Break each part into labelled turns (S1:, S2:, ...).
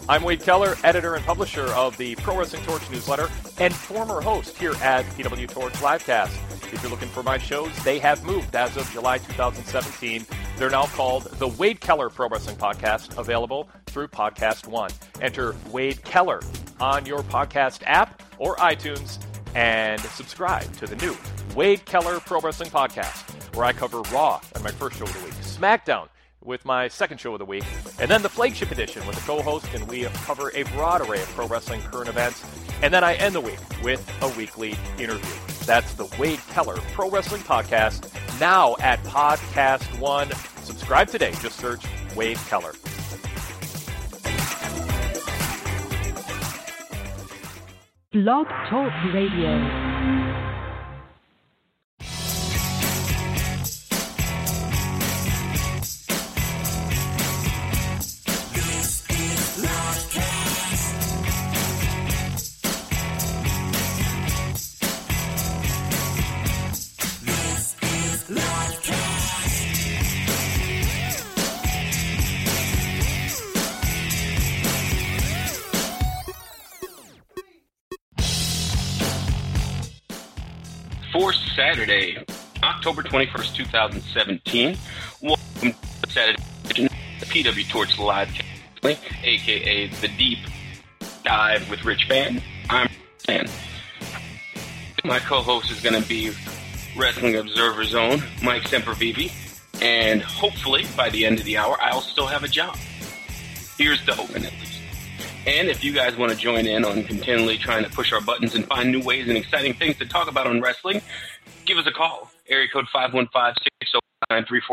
S1: I'm Wade Keller, editor and publisher of the Pro Wrestling Torch newsletter and former host here at PW Torch Livecast. If you're looking for my shows, they have moved as of July 2017. They're now called the Wade Keller Pro Wrestling Podcast, available through Podcast One. Enter Wade Keller on your podcast app or iTunes and subscribe to the new Wade Keller Pro Wrestling Podcast, where I cover Raw on my first show of the week, SmackDown with my second show of the week, and then the flagship edition with a co-host, and we cover a broad array of pro wrestling current events, and then I end the week with a weekly interview. That's the Wade Keller Pro Wrestling Podcast, now at Podcast One. Subscribe today. Just search Wade Keller.
S2: Blog Talk Radio.
S3: For Saturday, October 21st, 2017. Welcome to Saturday edition of the PW Torch Live, a.k.a. The Deep Dive with Rich Fan. I'm Fan. My co-host is going to be Wrestling Observer's own Mike Sempervive, and hopefully by the end of the hour, I'll still have a job. Here's the hoping, at least. And if you guys want to join in on continually trying to push our buttons and find new ways and exciting things to talk about on wrestling, give us a call. Area code 515-605-9345,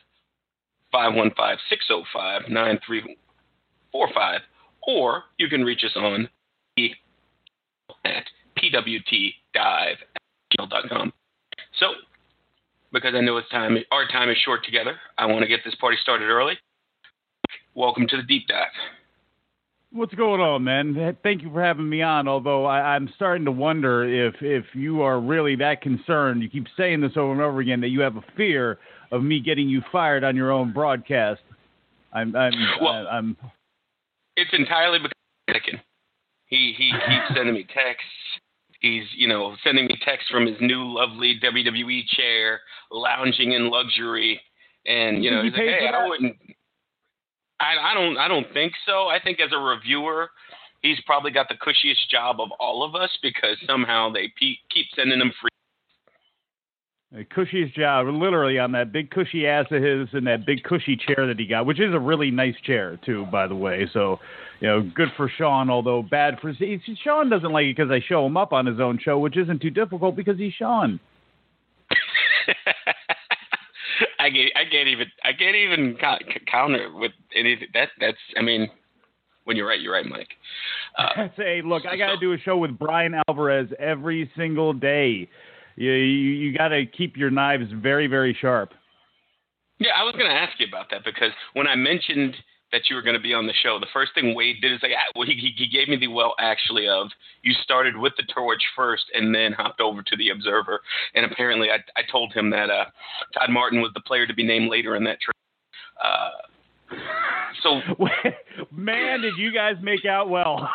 S3: 515-605-9345, or you can reach us on at pwtdive@gmail.com. So, because I know our time is short together, I want to get this party started early. Welcome to the Deep Dive.
S4: What's going on, man? Thank you for having me on, although I'm starting to wonder if you are really that concerned. You keep saying this over and over again, that you have a fear of me getting you fired on your own broadcast.
S3: It's entirely because of Anakin. He keeps sending me texts. He's, sending me texts from his new lovely WWE chair, lounging in luxury, and, he's like, hey, I don't think so. I think as a reviewer, he's probably got the cushiest job of all of us because somehow they keep sending him free.
S4: The cushiest job, literally, on that big cushy ass of his and that big cushy chair that he got, which is a really nice chair, too, by the way. So, good for Sean, although bad for... Sean doesn't like it because I show him up on his own show, which isn't too difficult because he's Sean.
S3: I can't even counter with anything. That's. I mean, when you're right, Mike.
S4: Say, look, I got to do a show with Brian Alvarez every single day. You got to keep your knives very, very sharp.
S3: Yeah, I was going to ask you about that because when I mentioned that you were going to be on the show, the first thing Wade did is he gave me the of you started with the Torch first and then hopped over to the Observer, and apparently I told him that Todd Martin was the player to be named later in that trade. So,
S4: man, did you guys make out well?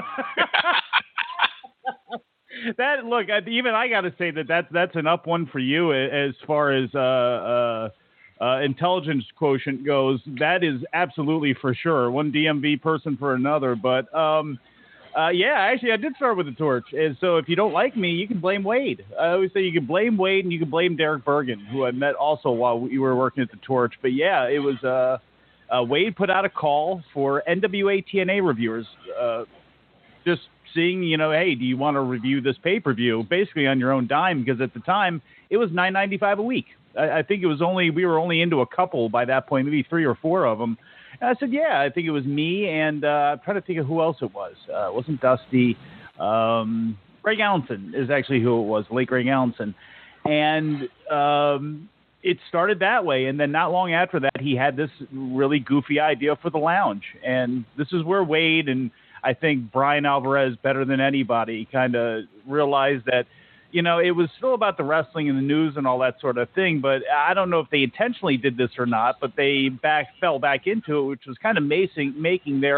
S4: Even I got to say that's an up one for you as far as intelligence quotient goes. That is absolutely for sure. One DMV person for another. But, actually, I did start with the Torch. And so if you don't like me, you can blame Wade. I always say you can blame Wade and you can blame Derek Bergen, who I met also while you were working at the Torch. But, yeah, it was Wade put out a call for NWA TNA reviewers, just seeing, hey, do you want to review this pay-per-view basically on your own dime? Because at the time, it was $9.95 a week. I think it was we were only into a couple by that point, maybe 3 or 4 of them. And I said, yeah, I think it was me, and I'm trying to think of who else it was. It wasn't Dusty. Greg Allenson is actually who it was, late Greg Allenson. And it started that way, and then not long after that, he had this really goofy idea for the lounge. And this is where Wade and I think Brian Alvarez, better than anybody, kind of realized that, it was still about the wrestling and the news and all that sort of thing, but I don't know if they intentionally did this or not, but they fell back into it, which was kind of making their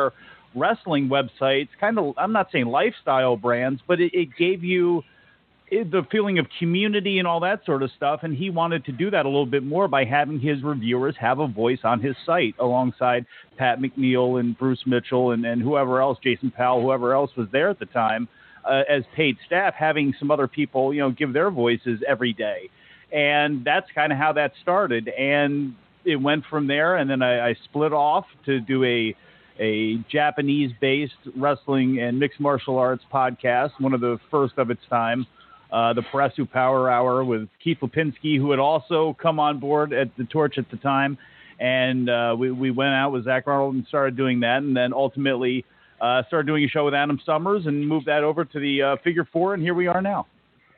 S4: wrestling websites, kind of, I'm not saying lifestyle brands, but it gave you the feeling of community and all that sort of stuff. And he wanted to do that a little bit more by having his reviewers have a voice on his site alongside Pat McNeil and Bruce Mitchell and whoever else, Jason Powell, whoever else was there at the time as paid staff, having some other people, give their voices every day. And that's kind of how that started. And it went from there. And then I split off to do a Japanese-based wrestling and mixed martial arts podcast, one of the first of its time. The Parasu Power Hour with Keith Lipinski, who had also come on board at the Torch at the time. And we went out with Zach Arnold and started doing that. And then ultimately started doing a show with Adam Summers and moved that over to the Figure 4. And here we are now.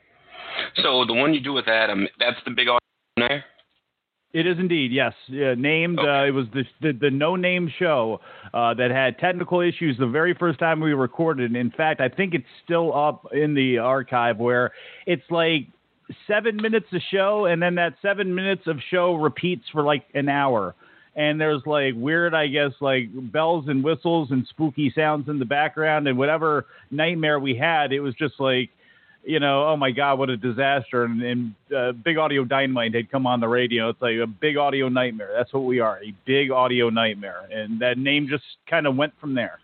S3: So the one you do with Adam, that's the big audio there?
S4: It is indeed, yes. Named,
S3: okay.
S4: It was the no-name show that had technical issues the very first time we recorded. In fact, I think it's still up in the archive where it's like 7 minutes of show, and then that 7 minutes of show repeats for like an hour. And there's like weird, I guess, like bells and whistles and spooky sounds in the background. And whatever nightmare we had, it was just like, oh my God, what a disaster. And Big Audio Dynamite had come on the radio. It's like a big audio nightmare. That's what we are, a big audio nightmare. And that name just kind of went from there.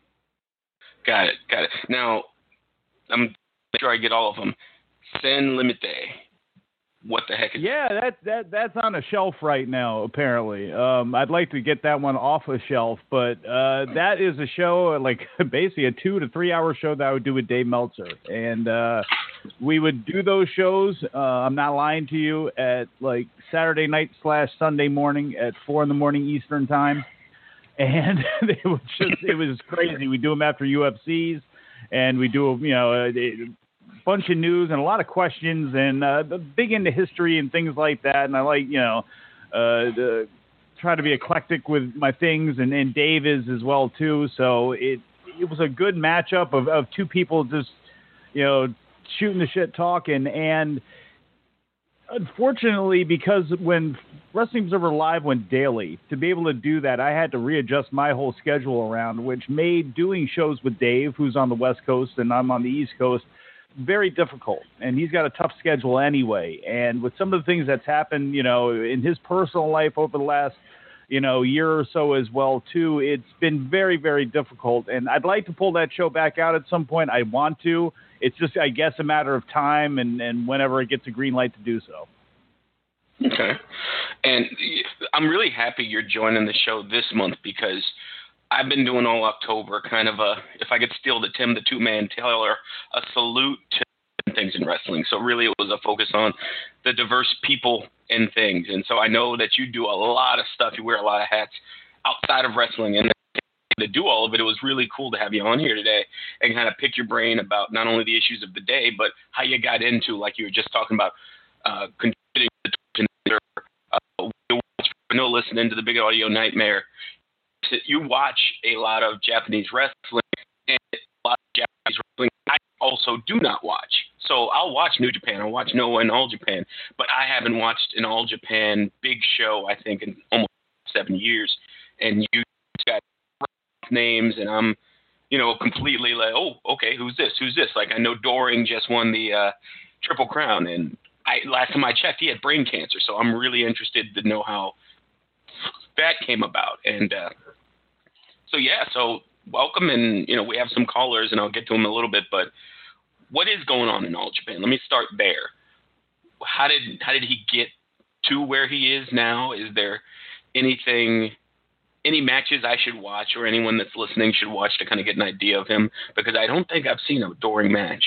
S3: Got it. Now, I'm sure I get all of them. Sen Limite. What the heck is
S4: Yeah, that's on a shelf right now, apparently. I'd like to get that one off a shelf, but that is a show, like basically a 2 to 3 hour show that I would do with Dave Meltzer. And we would do those shows, I'm not lying to you, at like Saturday night / Sunday morning at 4 a.m. Eastern time. And it was crazy. We do them after UFCs, and we do, bunch of news and a lot of questions and big into history and things like that. And I like, try to be eclectic with my things, and Dave is as well too. So it was a good matchup of two people just, shooting the shit talking. And unfortunately, because when Wrestling Observer Live went daily, to be able to do that, I had to readjust my whole schedule around, which made doing shows with Dave, who's on the West Coast and I'm on the East Coast, very difficult. And he's got a tough schedule anyway. And with some of the things that's happened, in his personal life over the last, year or so as well too, it's been very, very difficult. And I'd like to pull that show back out at some point. I want to. It's just, I guess, a matter of time and whenever it gets a green light to do so.
S3: Okay. And I'm really happy you're joining the show this month because I've been doing all October kind of if I could steal the Tim the Two-Man Taylor, a salute to things in wrestling. So really it was a focus on the diverse people and things. And so I know that you do a lot of stuff. You wear a lot of hats outside of wrestling. And to do all of it, it was really cool to have you on here today and kind of pick your brain about not only the issues of the day, but how you got into, like you were just talking about, contributing to the listening to the Big Audio Nightmare. You watch a lot of Japanese wrestling and a lot of Japanese wrestling I also do not watch. So I'll watch New Japan, I'll watch Noah and All Japan, but I haven't watched an All Japan big show, I think, in almost 7 years. And you got names, and I'm, completely like, oh, okay, who's this? Like, I know Doring just won the Triple Crown, and last time I checked, he had brain cancer. So I'm really interested to know how that came about. And so welcome, and we have some callers, and I'll get to them in a little bit. But what is going on in All Japan? Let me start there. How did he get to where he is now? Is there any matches I should watch, or anyone that's listening should watch to kind of get an idea of him? Because I don't think I've seen a Doring match.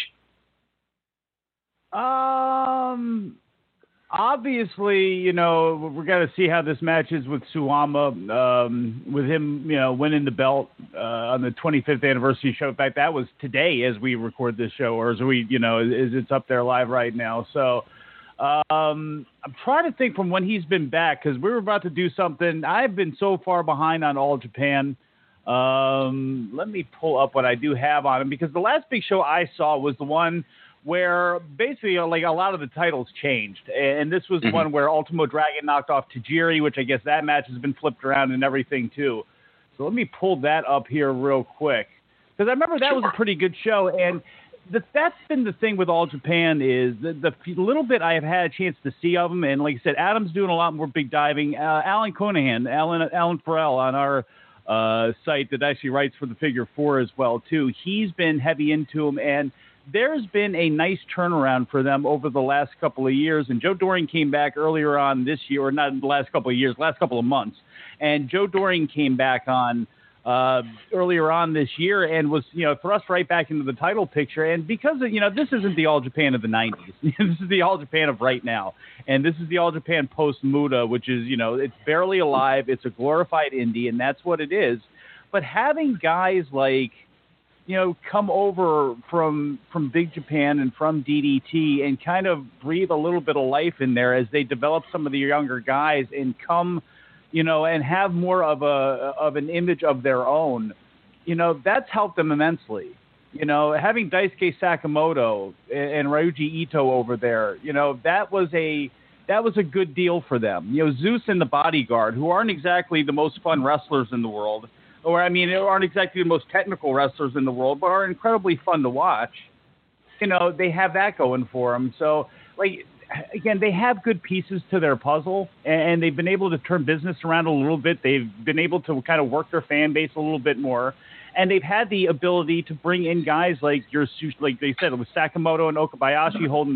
S4: Obviously, we're going to see how this matches with Suwama, with him, winning the belt on the 25th anniversary show. In fact, that was today as we record this show, or as we, it's up there live right now. So I'm trying to think from when he's been back, because we were about to do something. I've been so far behind on All Japan. Let me pull up what I do have on him, because the last big show I saw was the one where basically like a lot of the titles changed. And this was the one where Ultimo Dragon knocked off Tajiri, which I guess that match has been flipped around and everything too. So let me pull that up here real quick, because I remember that was a pretty good show. And that's been the thing with All Japan is the little bit I have had a chance to see of them. And like I said, Adam's doing a lot more big diving. Alan Conahan, Alan Farrell on our site that actually writes for the Figure 4 as well, too. He's been heavy into them, and there's been a nice turnaround for them over the last couple of years. And Joe Doring came back earlier on this year, or not the last couple of years, last couple of months. And Joe Doring came back on earlier on this year and was, thrust right back into the title picture. And because, this isn't the All Japan of the 90s. This is the All Japan of right now. And this is the All Japan post-Muda, which is, it's barely alive. It's a glorified indie, and that's what it is. But having guys like, come over from Big Japan and from DDT and kind of breathe a little bit of life in there as they develop some of the younger guys and come, and have more of an image of their own, that's helped them immensely. Having Daisuke Sakamoto and Ryuji Ito over there, that was a good deal for them. Zeus and the Bodyguard, who aren't exactly the most fun wrestlers in the world, aren't exactly the most technical wrestlers in the world, but are incredibly fun to watch. They have that going for them. So, again, they have good pieces to their puzzle, and they've been able to turn business around a little bit. They've been able to kind of work their fan base a little bit more, and they've had the ability to bring in guys like they said, with Sakamoto and Okabayashi holding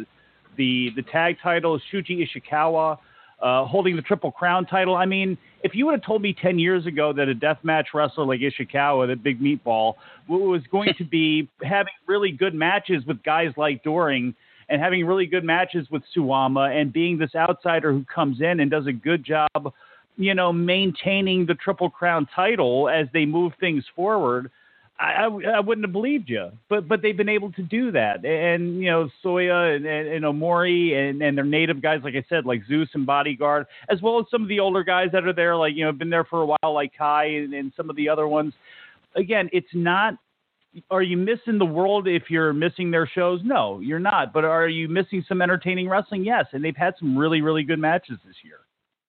S4: the tag title, Shuji Ishikawa holding the Triple Crown title. If you would have told me 10 years ago that a deathmatch wrestler like Ishikawa, the big meatball, was going to be having really good matches with guys like Doring and having really good matches with Suwama and being this outsider who comes in and does a good job, maintaining the Triple Crown title as they move things forward, I wouldn't have believed you. But they've been able to do that. And, Soya and Omori and their native guys, like I said, like Zeus and Bodyguard, as well as some of the older guys that are there, like, been there for a while, like Kai and some of the other ones. Again, it's not, are you missing the world if you're missing their shows? No, you're not. But are you missing some entertaining wrestling? Yes. And they've had some really, really good matches this year.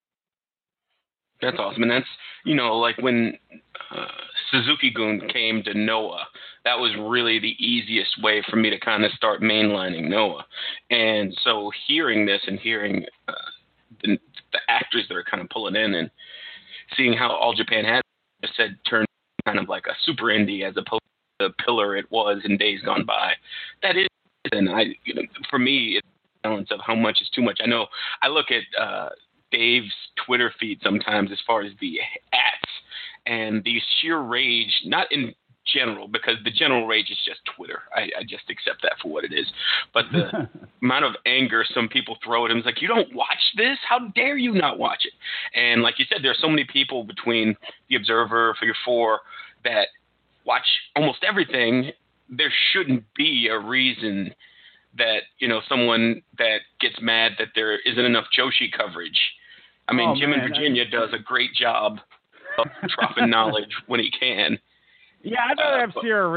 S3: That's awesome. And that's, like when Suzuki-gun came to Noah, that was really the easiest way for me to kind of start mainlining Noah. And so hearing this and hearing the actors that are kind of pulling in and seeing how All Japan had said turned kind of like a super indie as opposed the pillar it was in days gone by. That is, and for me, it's a balance of how much is too much. I know I look at Dave's Twitter feed sometimes as far as the ats and the sheer rage, not in general, because the general rage is just Twitter. I just accept that for what it is. But the amount of anger some people throw at him is like, you don't watch this? How dare you not watch it? And like you said, there are so many people between The Observer, Figure 4, that watch almost everything. There shouldn't be a reason that, someone that gets mad that there isn't enough Joshi coverage. Jim in Virginia does a great job of dropping knowledge when he can.
S4: Yeah, I'd rather have Sarah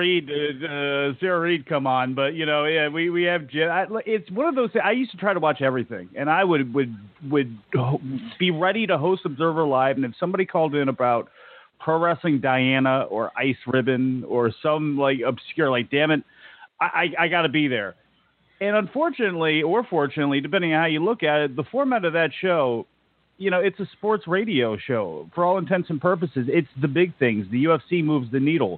S4: Reed come on, but we have Jim. It's one of those things. I used to try to watch everything, and I would be ready to host Observer Live, and if somebody called in about Pro Wrestling Diana or Ice Ribbon or some obscure, damn it, I got to be there. And unfortunately, or fortunately, depending on how you look at it, the format of that show, it's a sports radio show. For all intents and purposes, it's the big things. The UFC moves the needle.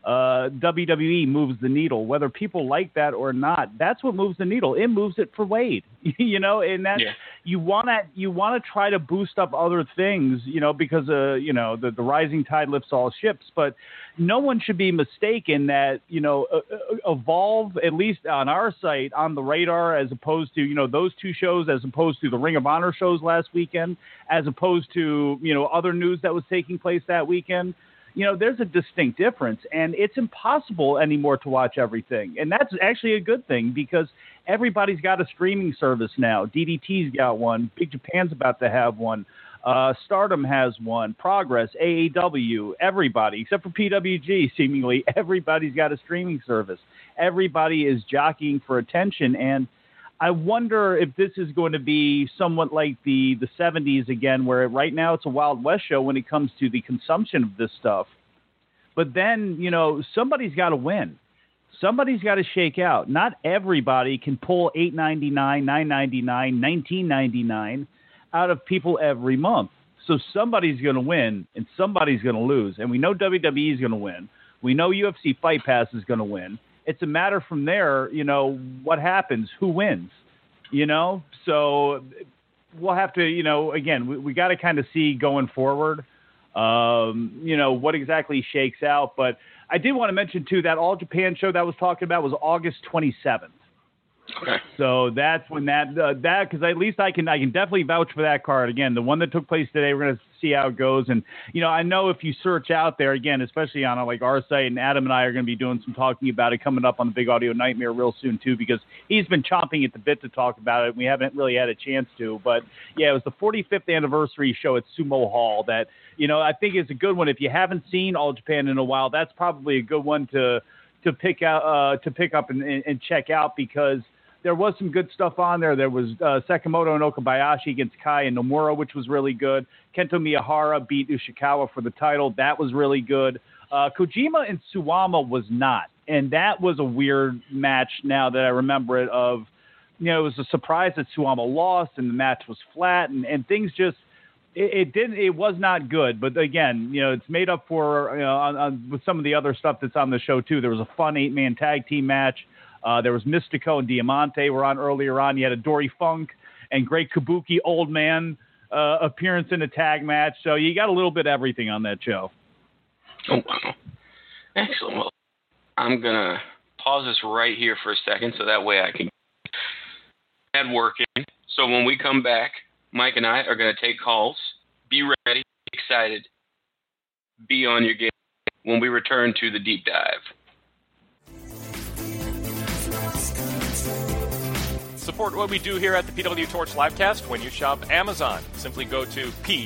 S4: WWE moves the needle. Whether people like that or not, that's what moves the needle. It moves it for Wade, and that you want to try to boost up other things, because the rising tide lifts all ships. But no one should be mistaken that Evolve, at least on our site, on the radar, as opposed to those two shows, as opposed to the Ring of Honor shows last weekend, as opposed to other news that was taking place that weekend. There's a distinct difference, and it's impossible anymore to watch everything. And that's actually a good thing because everybody's got a streaming service now. DDT's got one. Big Japan's about to have one. Stardom has one. Progress, AAW, everybody, except for PWG, seemingly, everybody's got a streaming service. Everybody is jockeying for attention, and I wonder if this is going to be somewhat like the 70s again, where right now it's a Wild West show when it comes to the consumption of this stuff. But then, somebody's got to win. Somebody's got to shake out. Not everybody can pull $8.99, $9.99, $19.99 out of people every month. So somebody's going to win and somebody's going to lose. And we know WWE is going to win. We know UFC Fight Pass is going to win. It's a matter from there, what happens, who wins, So we'll have to, again, we got to kind of see going forward, what exactly shakes out. But I did want to mention, too, that All Japan show that I was talking about was August 27th.
S3: Okay.
S4: So that's when because at least I can definitely vouch for that card. Again, the one that took place today, we're going to see how it goes. And, I know if you search out there, again, especially on like our site, and Adam and I are going to be doing some talking about it coming up on the Big Audio Nightmare real soon, too, because he's been chomping at the bit to talk about it. And we haven't really had a chance to. But, yeah, it was the 45th anniversary show at Sumo Hall that, I think is a good one. If you haven't seen All Japan in a while, that's probably a good one to pick up and check out, because there was some good stuff on there. There was Sekimoto and Okabayashi against Kai and Nomura, which was really good. Kento Miyahara beat Ishikawa for the title. That was really good. Kojima and Suwama was not. And that was a weird match now that I remember it of, it was a surprise that Suwama lost and the match was flat and things just, it was not good. But again, it's made up for, with some of the other stuff that's on the show too. There was a fun 8-man tag team match. There was Mystico and Diamante were on earlier on. You had a Dory Funk and Great Kabuki Old Man appearance in a tag match. So you got a little bit of everything on that show.
S3: Oh, wow. Excellent. Well, I'm going to pause this right here for a second so that way I can get working. So when we come back, Mike and I are going to take calls. Be ready, be excited, be on your game when we return to the deep dive.
S1: Support what we do here at the PW Torch Livecast when you shop Amazon. Simply go to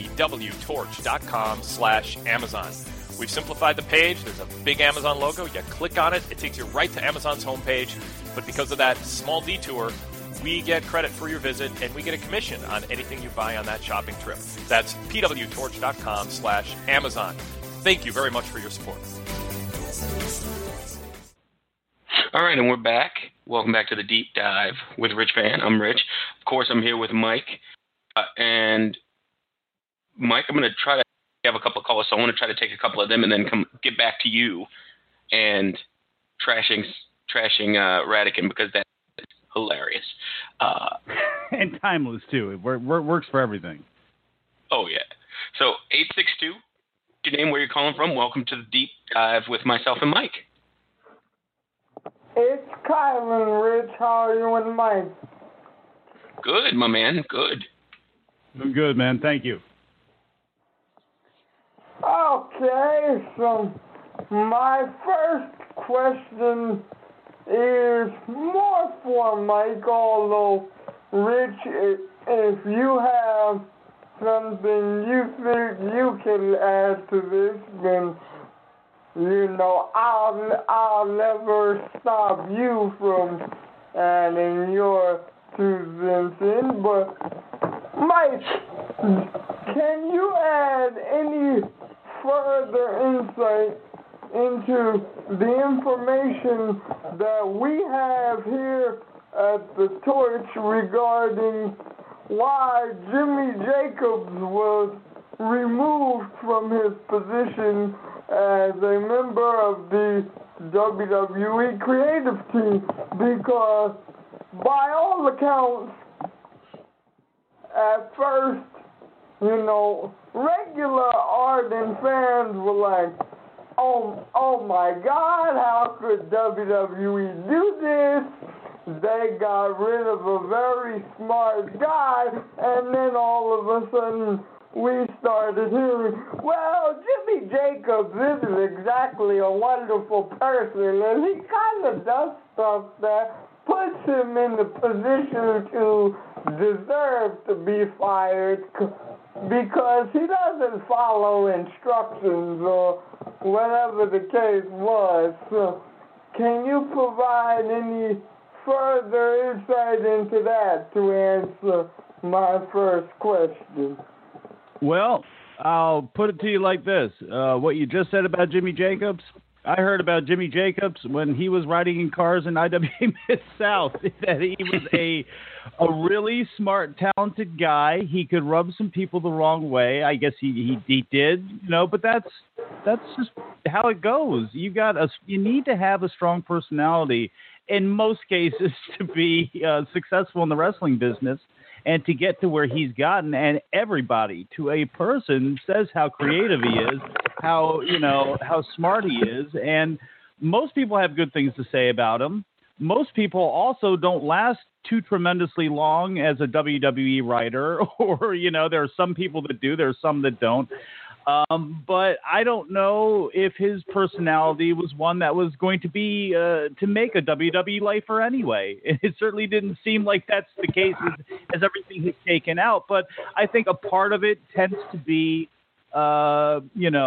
S1: pwtorch.com/Amazon. We've simplified the page. There's a big Amazon logo. You click on it. It takes you right to Amazon's homepage. But because of that small detour, we get credit for your visit, and we get a commission on anything you buy on that shopping trip. That's pwtorch.com/Amazon. Thank you very much for your support.
S3: All right, and we're back. Welcome back to the Deep Dive with Rich Van. I'm Rich. Of course, I'm here with Mike. And Mike, I'm going to try to have a couple of callers, so I want to try to take a couple of them and then get back to you and trashing Radican, because that's hilarious.
S4: And timeless, too. It works for everything.
S3: Oh, yeah. So, 862, your name, where you're calling from. Welcome to the Deep Dive with myself and Mike.
S5: It's Kylan, Rich. How are you and Mike?
S3: Good, my man. Good.
S4: I'm good, man. Thank you.
S5: Okay, so my first question is more for Mike, although, Rich, if you have something you think you can add to this, then I'll never stop you from adding your 2 cents in. But, Mike, can you add any further insight into the information that we have here at the Torch regarding why Jimmy Jacobs was removed from his position as a member of the WWE creative team? Because by all accounts, at first, regular ardent fans were like, oh my God, how could WWE do this? They got rid of a very smart guy, and then all of a sudden, we started hearing, well, Jimmy Jacobs isn't exactly a wonderful person, and he kind of does stuff that puts him in the position to deserve to be fired because he doesn't follow instructions or whatever the case was. So can you provide any further insight into that to answer my first question?
S4: Well, I'll put it to you like this. What you just said about Jimmy Jacobs, I heard about Jimmy Jacobs when he was riding in cars in IWA Mid-South, that he was a really smart, talented guy. He could rub some people the wrong way. I guess he did, but that's just how it goes. You need to have a strong personality in most cases to be successful in the wrestling business. And to get to where he's gotten, and everybody, to a person, says how creative he is, how smart he is, and most people have good things to say about him. Most people also don't last too tremendously long as a WWE writer, or there are some people that do, there are some that don't. But I don't know if his personality was one that was going to be to make a WWE lifer anyway. It certainly didn't seem like that's the case as everything he's taken out. But I think a part of it tends to be, what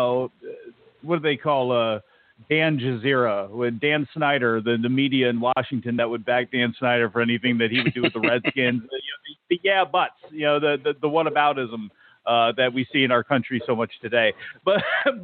S4: do they call Dan Jazeera, with Dan Snyder, the media in Washington that would back Dan Snyder for anything that he would do with the Redskins. The whataboutism. That we see in our country so much today, but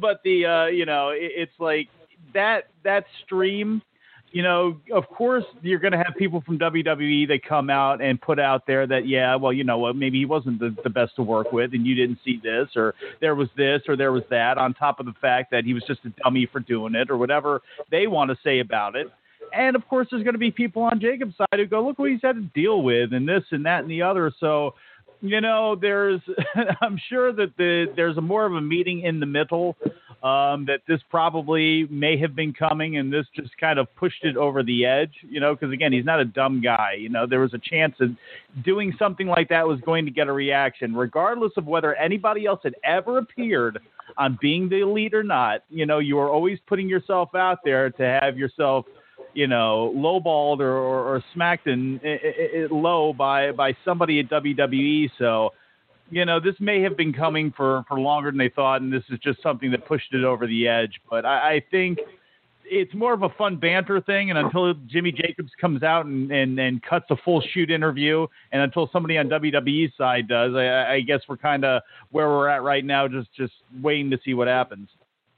S4: it's like that stream, of course you're going to have people from WWE that come out and put out there that, maybe he wasn't the best to work with and you didn't see this, or there was this, or there was that, on top of the fact that he was just a dummy for doing it, or whatever they want to say about it. And of course there's going to be people on Jacob's side who go, look what he's had to deal with, and this and that and the other. So there's, I'm sure that there's more of a meeting in the middle, that this probably may have been coming, and this just kind of pushed it over the edge, because again, he's not a dumb guy. There was a chance that doing something like that was going to get a reaction, regardless of whether anybody else had ever appeared on Being the Elite or not. You are always putting yourself out there to have yourself lowballed or smacked in low by somebody at WWE. So, this may have been coming for longer than they thought, and this is just something that pushed it over the edge. But I think it's more of a fun banter thing, and until Jimmy Jacobs comes out and cuts a full shoot interview, and until somebody on WWE's side does, I guess we're kind of where we're at right now, just waiting to see what happens.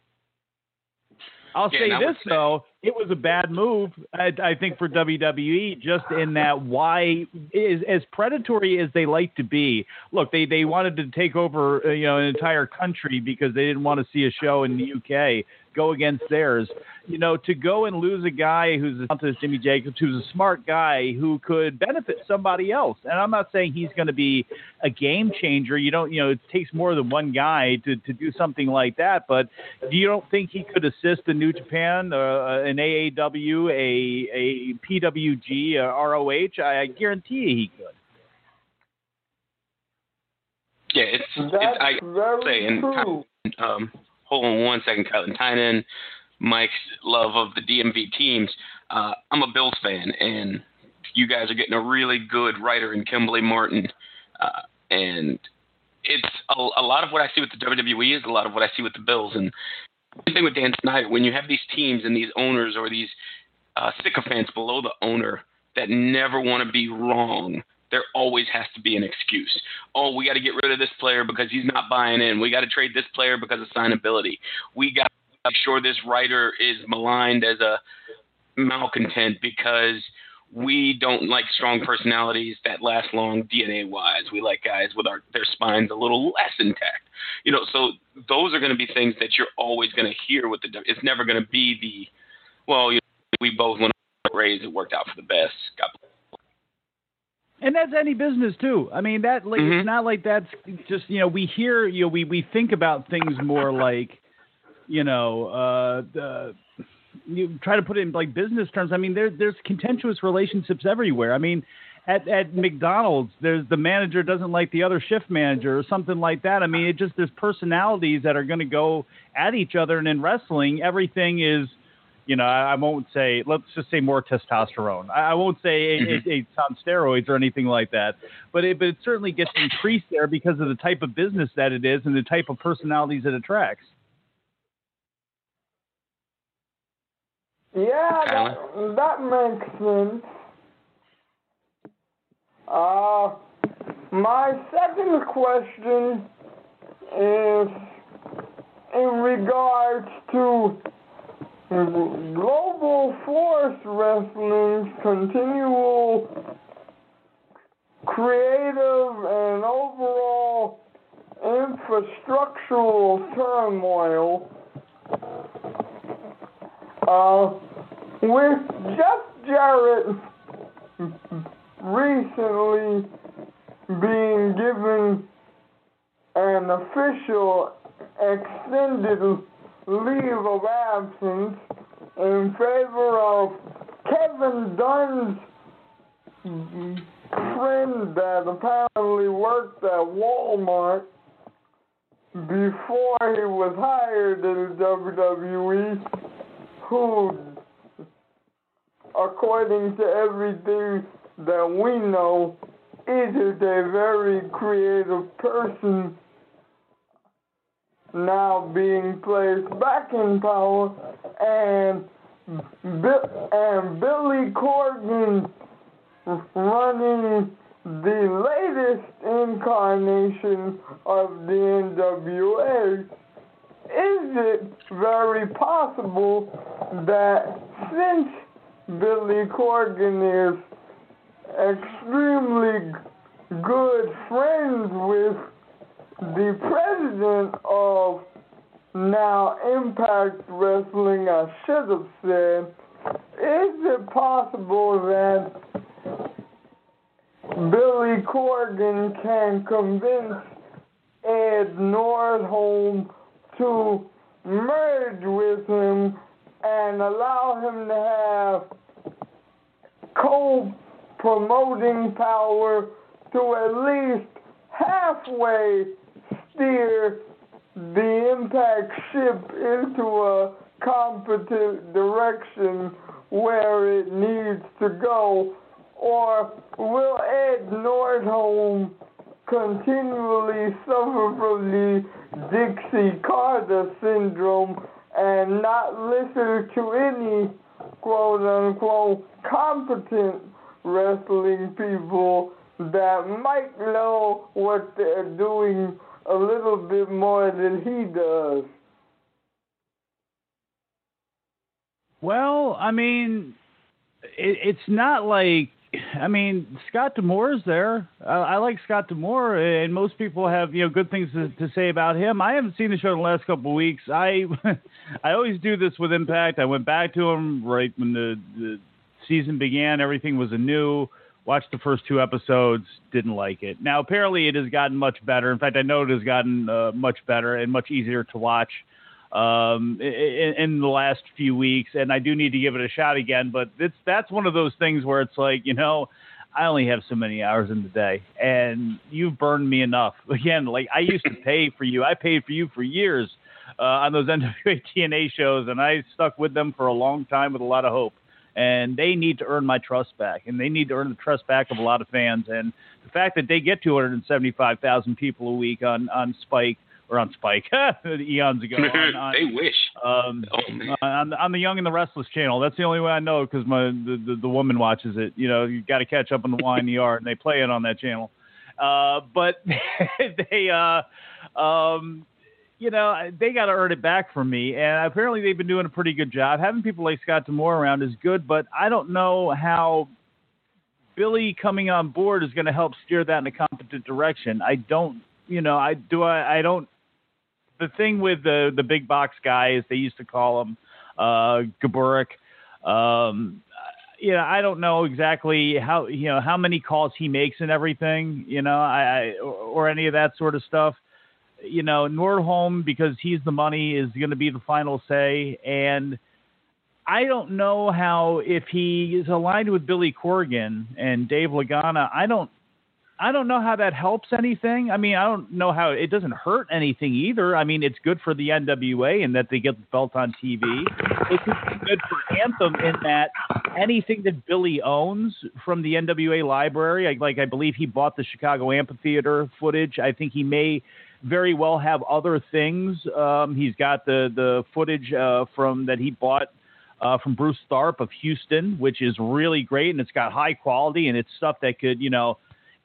S4: I'll say this, though. It was a bad move, I think, for WWE, just in that why, as predatory as they like to be. Look, they wanted to take over an entire country because they didn't want to see a show in the UK go against theirs. To go and lose a guy who's as talented as Jimmy Jacobs, who's a smart guy who could benefit somebody else. And I'm not saying he's going to be a game changer. It takes more than one guy to do something like that. But you don't think he could assist the New Japan, an AAW, a PWG, a ROH? I guarantee you he could.
S3: Yeah, I say, and hold on one second, Kylan. Tying in Mike's love of the DMV teams, I'm a Bills fan, and you guys are getting a really good writer in Kimberly Martin, and it's a lot of what I see with the WWE is a lot of what I see with the Bills. And the thing with Dan Snyder, when you have these teams and these owners or these sycophants below the owner that never want to be wrong, there always has to be an excuse. Oh, we got to get rid of this player because he's not buying in. We got to trade this player because of signability. We got to make sure this writer is maligned as a malcontent because we don't like strong personalities that last long DNA-wise. We like guys with their spines a little less intact. So those are going to be things that you're always going to hear with it's never going to be we both went raised. It worked out for the best. God bless.
S4: And that's any business too. I mean, it's not like that's just, we hear, we think about things more like, you try to put it in like business terms. I mean, there's contentious relationships everywhere. I mean, at McDonald's, there's the manager doesn't like the other shift manager or something like that. I mean, there's personalities that are going to go at each other. And in wrestling, everything is, I won't say, let's just say more testosterone. I won't say it's on steroids or anything like that, but it certainly gets increased there because of the type of business that it is and the type of personalities it attracts.
S5: Yeah, that makes sense. My second question is in regards to Global Force Wrestling's continual creative and overall infrastructural turmoil, with Jeff Jarrett recently being given an official extended leave of absence in favor of Kevin Dunn's friend that apparently worked at Walmart before he was hired in WWE, who, according to everything that we know, isn't a very creative person, now being placed back in power, and Billy Corgan running the latest incarnation of the NWA. Is it very possible that since Billy Corgan is extremely good friends with the president of now Impact Wrestling, I should have said, is it possible that Billy Corgan can convince Ed Nordholm to merge with him and allow him to have co-promoting power to at least halfway steer the Impact ship into a competent direction where it needs to go? Or will Ed Nordholm continually suffer from the Dixie Carter syndrome and not listen to any quote-unquote competent wrestling people that might know what they're doing a little bit more than he does?
S4: Well, I mean, it's not like, I mean, Scott D'Amore's there. I like Scott D'Amore, and most people have, good things to say about him. I haven't seen the show in the last couple of weeks. I always do this with Impact. I went back to him right when the season began. Everything was anew. Watched the first 2 episodes, didn't like it. Now, apparently it has gotten much better. In fact, I know it has gotten much better and much easier to watch in the last few weeks, and I do need to give it a shot again, but that's one of those things where it's like, I only have so many hours in the day, and you've burned me enough. Again, like, I used to pay for you. I paid for you for years on those NWA TNA shows, and I stuck with them for a long time with a lot of hope. And they need to earn my trust back, and they need to earn the trust back of a lot of fans. And the fact that they get 275,000 people a week on Spike, eons ago.
S3: They wish.
S4: On the Young and the Restless channel. That's the only way I know, because the woman watches it. You got to catch up on the Wine in the Yard, and they play it on that channel. But they they got to earn it back from me. And apparently they've been doing a pretty good job. Having people like Scott D'Amore around is good, but I don't know how Billy coming on board is going to help steer that in a competent direction. I don't. The thing with the big box guys, they used to call him Gaburik. I don't know exactly how many calls he makes and everything, or any of that sort of stuff. Nordholm, because he's the money, is going to be the final say. And I don't know how, if he is aligned with Billy Corgan and Dave Lagana, I don't know how that helps anything. I mean, I don't know how it doesn't hurt anything either. I mean, it's good for the NWA in that they get the belt on TV. It's good for Anthem in that anything that Billy owns from the NWA library, I believe he bought the Chicago Amphitheater footage. I think he may very well have other things. He's got the footage from that he bought from Bruce Tharpe of Houston, which is really great, and it's got high quality, and it's stuff that could,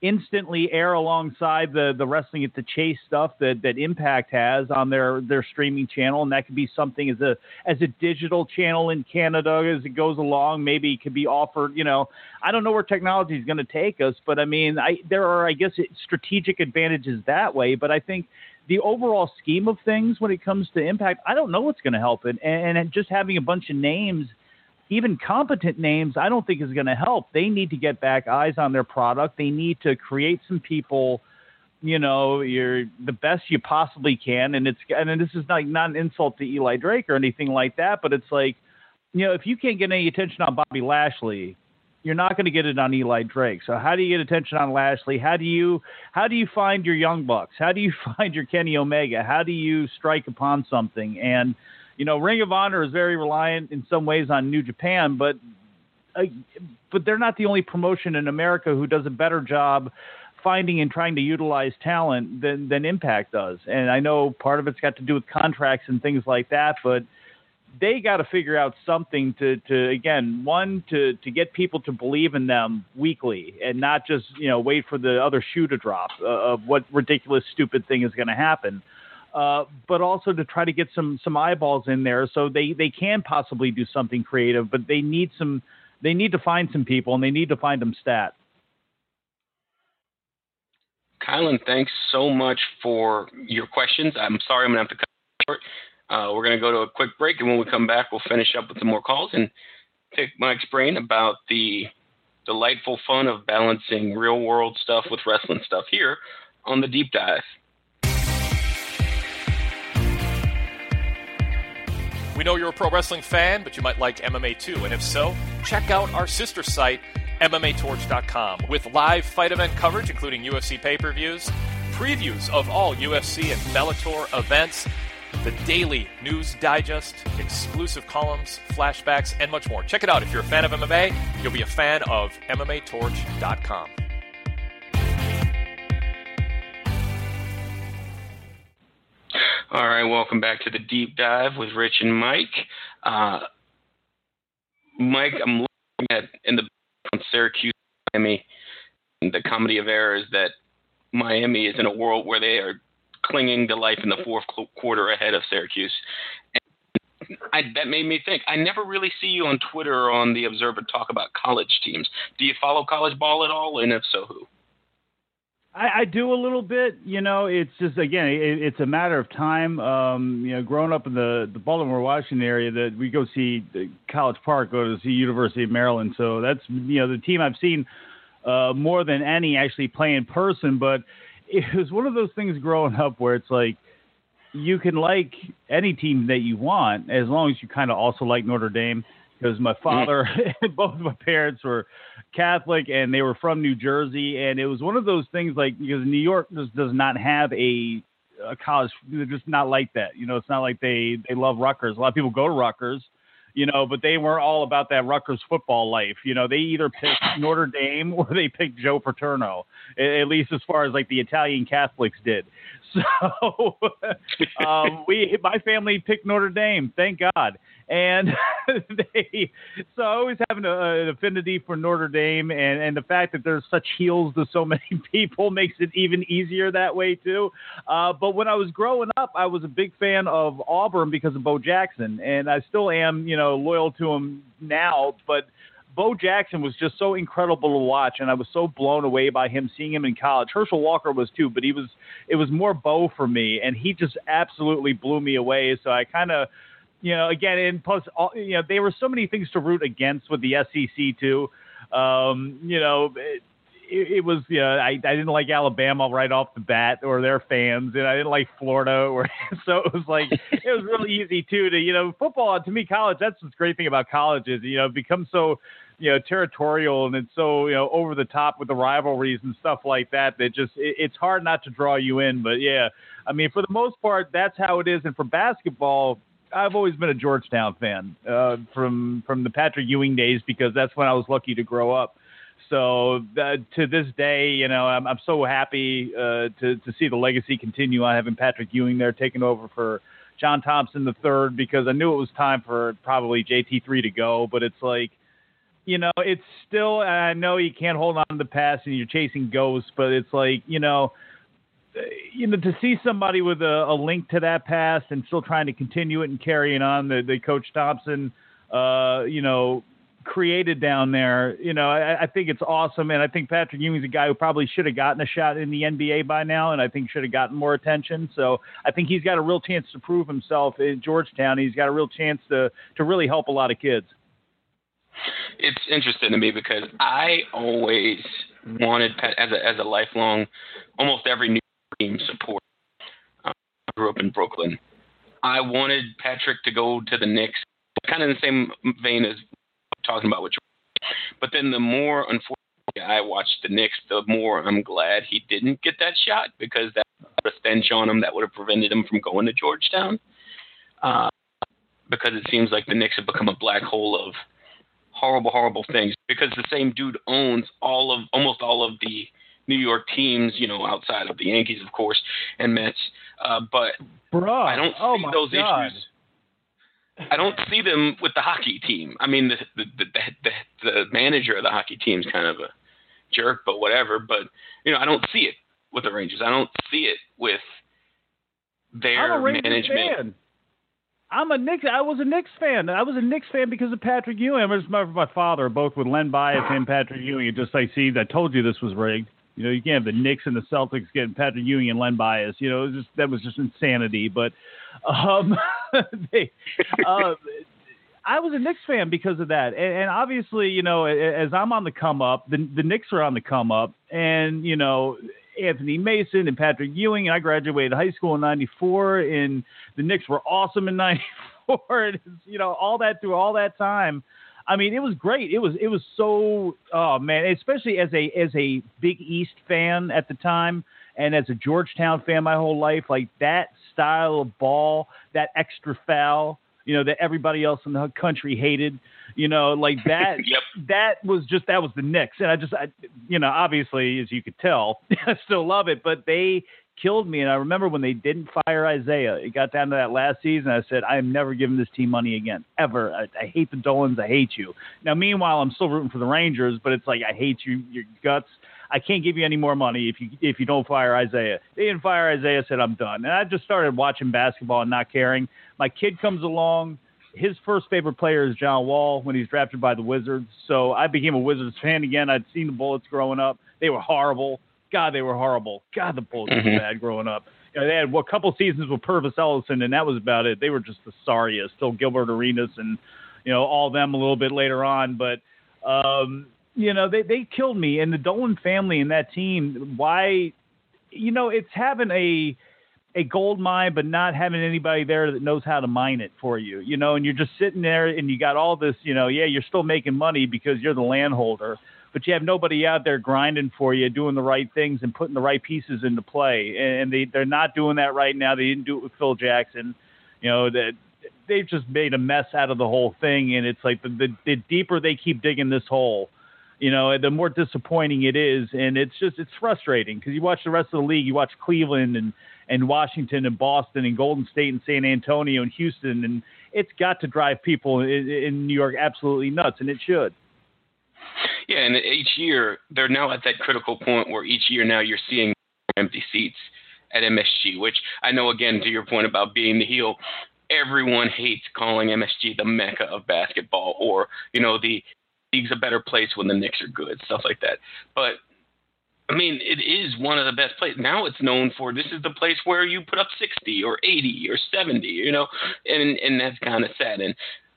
S4: instantly air alongside the Wrestling at the Chase stuff that Impact has on their streaming channel, and that could be something as a digital channel in Canada as it goes along. Maybe it could be offered. I don't know where technology is going to take us, but I mean, there are, I guess, strategic advantages that way. But I think the overall scheme of things when it comes to Impact, I don't know what's going to help it, and just having a bunch of names, even competent names, I don't think is going to help. They need to get back eyes on their product. They need to create some people, you're the best you possibly can. And this is not an insult to Eli Drake or anything like that, but it's like, if you can't get any attention on Bobby Lashley, you're not going to get it on Eli Drake. So how do you get attention on Lashley? How do you find your Young Bucks? How do you find your Kenny Omega? How do you strike upon something? And Ring of Honor is very reliant in some ways on New Japan, but they're not the only promotion in America who does a better job finding and trying to utilize talent than Impact does. And I know part of it's got to do with contracts and things like that, but they got to figure out something to get people to believe in them weekly and not just, wait for the other shoe to drop of what ridiculous, stupid thing is going to happen. But also to try to get some eyeballs in there so they can possibly do something creative, but they need to find some people, and they need to find them stat.
S3: Kylan, thanks so much for your questions. I'm sorry I'm going to have to cut short. We're going to go to a quick break, and when we come back, we'll finish up with some more calls and pick Mike's brain about the delightful fun of balancing real-world stuff with wrestling stuff here on The Deep Dive.
S1: We know you're a pro wrestling fan, but you might like MMA too, and if so, check out our sister site, MMATorch.com, with live fight event coverage, including UFC pay-per-views, previews of all UFC and Bellator events, the daily news digest, exclusive columns, flashbacks, and much more. Check it out. If you're a fan of MMA, you'll be a fan of MMATorch.com.
S3: All right, welcome back to the Deep Dive with Rich and Mike. Mike, I'm looking at in the Syracuse, Miami, the comedy of errors that Miami is in a world where they are clinging to life in the fourth quarter ahead of Syracuse. And that made me think, I never really see you on Twitter or on The Observer talk about college teams. Do you follow college ball at all, and if so, who?
S4: I do a little bit, it's just, again, it's a matter of time. Growing up in the Baltimore, Washington area, that we go see College Park, go to see University of Maryland. So that's, the team I've seen more than any actually play in person. But it was one of those things growing up where it's like, you can like any team that you want as long as you kind of also like Notre Dame. Because my father and both of my parents were Catholic, and they were from New Jersey. And it was one of those things, like, because New York does not have a college. They're just not like that. It's not like they love Rutgers. A lot of people go to Rutgers, but they weren't all about that Rutgers football life. They either picked Notre Dame or they picked Joe Paterno, at least as far as like the Italian Catholics did. So my family picked Notre Dame, thank God. And so I always have an affinity for Notre Dame, and the fact that there's such heels to so many people makes it even easier that way too. But when I was growing up, I was a big fan of Auburn because of Bo Jackson, and I still am, loyal to him now. But Bo Jackson was just so incredible to watch, and I was so blown away by him, seeing him in college. Herschel Walker was too, but it was more Bo for me, and he just absolutely blew me away. So I kind of, again, and plus, there were so many things to root against with the SEC too. It was, I didn't like Alabama right off the bat, or their fans, and I didn't like Florida, so it was like, it was really easy too to, football, to me, college, that's the great thing about college is, it becomes so, territorial, and it's so, over the top with the rivalries and stuff like that, that just, it's hard not to draw you in. But yeah, I mean, for the most part, that's how it is. And for basketball, I've always been a Georgetown fan from the Patrick Ewing days, because that's when I was lucky to grow up. So to this day, I'm so happy to see the legacy continue on, having Patrick Ewing there taking over for John Thompson III, because I knew it was time for probably JT3 to go. But it's like, you know, it's still, I know you can't hold on to the past and you're chasing ghosts, but it's like, you know, to see somebody with a link to that past and still trying to continue it and carry it on, the Coach Thompson, you know, created down there, you know, I think it's awesome. And I think Patrick Ewing's a guy who probably should have gotten a shot in the NBA by now, and I think should have gotten more attention. So I think he's got a real chance to prove himself in Georgetown. He's got a real chance to really help a lot of kids.
S3: It's interesting to me because I always wanted, as a lifelong, almost every New York team support. I grew up in Brooklyn. I wanted Patrick to go to the Knicks, kind of in the same vein as talking about what you're, but then the more, unfortunately, I watched the Knicks, the more I'm glad he didn't get that shot, because that put a stench on him that would have prevented him from going to Georgetown. Because it seems like the Knicks have become a black hole of horrible, horrible things, because the same dude owns almost all of the New York teams, you know, outside of the Yankees, of course, and Mets. But I don't see those issues. I don't see them with the hockey team. I mean, the manager of the hockey team is kind of a jerk, but whatever. But, you know, I don't see it with the Rangers. I don't see it with their management.
S4: I was a Knicks fan. I was a Knicks fan because of Patrick Ewing. I remember my father, both with Len Bias and Patrick Ewing. It just, I told you this was rigged. You know, you can't have the Knicks and the Celtics getting Patrick Ewing and Len Bias. You know, that was just insanity. But I was a Knicks fan because of that. And obviously, you know, as I'm on the come up, the Knicks are on the come up. And, you know, Anthony Mason and Patrick Ewing, and I graduated high school in 94, and the Knicks were awesome in 94. And, you know, all that through all that time. I mean, it was great. It was so, oh man, especially as a Big East fan at the time, and as a Georgetown fan my whole life, like that style of ball, that extra foul, you know, that everybody else in the country hated, you know, like that.
S3: Yep.
S4: That was the Knicks, and I you know, obviously, as you could tell, I still love it, but they killed me. And I remember when they didn't fire Isaiah, it got down to that last season. I said, I am never giving this team money again, ever. I hate the Dolans. I hate you. Now, meanwhile, I'm still rooting for the Rangers, but it's like, I hate you, your guts. I can't give you any more money if you don't fire Isaiah. They didn't fire Isaiah, said, I'm done. And I just started watching basketball and not caring. My kid comes along. His first favorite player is John Wall when he's drafted by the Wizards. So I became a Wizards fan again. I'd seen the Bullets growing up. They were horrible. God, they were horrible. God, the Bullets were bad growing up. You know, they had a couple seasons with Purvis Ellison, and that was about it. They were just the sorriest. Still Gilbert Arenas and, you know, all them a little bit later on. But, you know, they killed me. And the Dolan family and that team, why, you know, it's having a gold mine, but not having anybody there that knows how to mine it for you, you know, and you're just sitting there and you got all this, you know, yeah, you're still making money because you're the landholder, but you have nobody out there grinding for you, doing the right things and putting the right pieces into play. And they're not doing that right now. They didn't do it with Phil Jackson. You know, that they've just made a mess out of the whole thing. And it's like the deeper they keep digging this hole, you know, the more disappointing it is. And it's frustrating because you watch the rest of the league, you watch Cleveland and Washington and Boston and Golden State and San Antonio and Houston. And it's got to drive people in New York absolutely nuts. And it should.
S3: Yeah, and each year, they're now at that critical point where each year now you're seeing empty seats at MSG, which I know, again, to your point about being the heel, everyone hates calling MSG the mecca of basketball, or, you know, the league's a better place when the Knicks are good, stuff like that. But, I mean, it is one of the best places. Now it's known for this is the place where you put up 60 or 80 or 70, you know, and that's kind of sad. And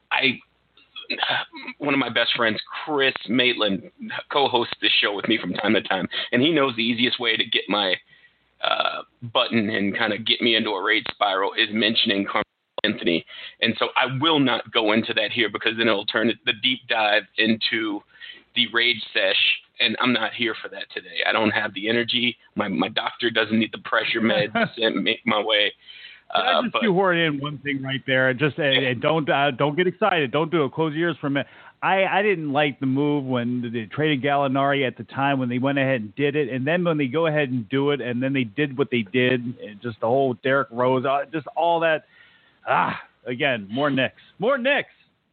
S3: one of my best friends, Chris Maitland, co-hosts this show with me from time to time, and he knows the easiest way to get my button and kind of get me into a rage spiral is mentioning Carmelo Anthony. And so I will not go into that here because then it'll turn the deep dive into the rage sesh, and I'm not here for that today. I don't have the energy. My doctor doesn't need the pressure meds sent my way.
S4: Can I just shoehorn in one thing right there? Just don't get excited. Don't do it. Close your ears for a minute. I didn't like the move when they traded Gallinari at the time when they went ahead and did it, and then when they go ahead and do it, and then they did what they did, and just the whole Derrick Rose, just all that. Again, more Knicks.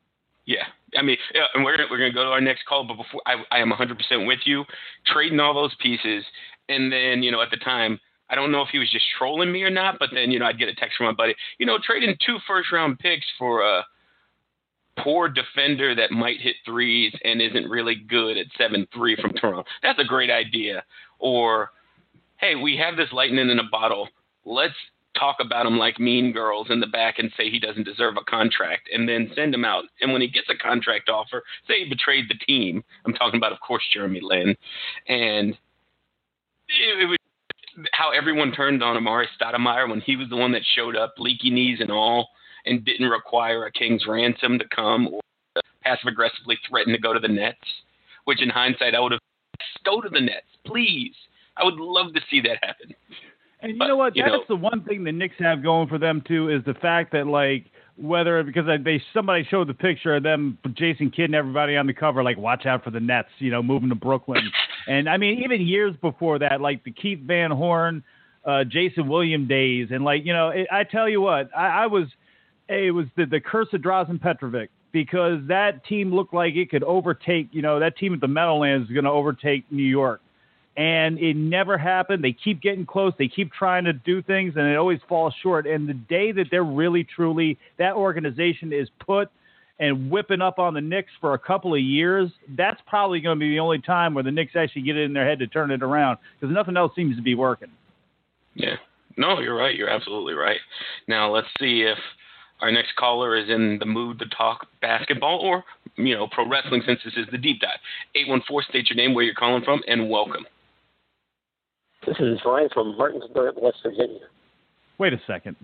S3: Yeah. I mean, and we're going to go to our next call, but before I am 100% with you, trading all those pieces. And then, at the time, I don't know if he was just trolling me or not, but then, I'd get a text from my buddy, trading 2 first-round picks for a poor defender that might hit threes and isn't really good at 7-3 from Toronto. That's a great idea. Or, hey, we have this lightning in a bottle. Let's talk about him like Mean Girls in the back and say he doesn't deserve a contract and then send him out. And when he gets a contract offer, say he betrayed the team. I'm talking about, of course, Jeremy Lin. And it was how everyone turned on Amari Stoudemire when he was the one that showed up, leaky knees and all, and didn't require a king's ransom to come or passive-aggressively threaten to go to the Nets, which in hindsight I would have go to the Nets, please. I would love to see that happen.
S4: And you know what? That's the one thing the Knicks have going for them, too, is the fact that, because somebody showed the picture of them, Jason Kidd and everybody on the cover, watch out for the Nets, moving to Brooklyn. And, I mean, even years before that, the Keith Van Horn, Jason Williams days. And, I tell you what, it was the curse of Drazen Petrovic, because that team looked like it could overtake, that team at the Meadowlands is going to overtake New York. And it never happened. They keep getting close. They keep trying to do things, and it always falls short. And the day that they're really, truly, that organization is put and whipping up on the Knicks for a couple of years, that's probably going to be the only time where the Knicks actually get it in their head to turn it around, because nothing else seems to be working.
S3: Yeah. No, you're right. You're absolutely right. Now, let's see if our next caller is in the mood to talk basketball or, pro wrestling, since this is the deep dive. 814, state your name, where you're calling from, and welcome.
S6: This is Ryan from Martinsburg, West Virginia.
S4: Wait a second.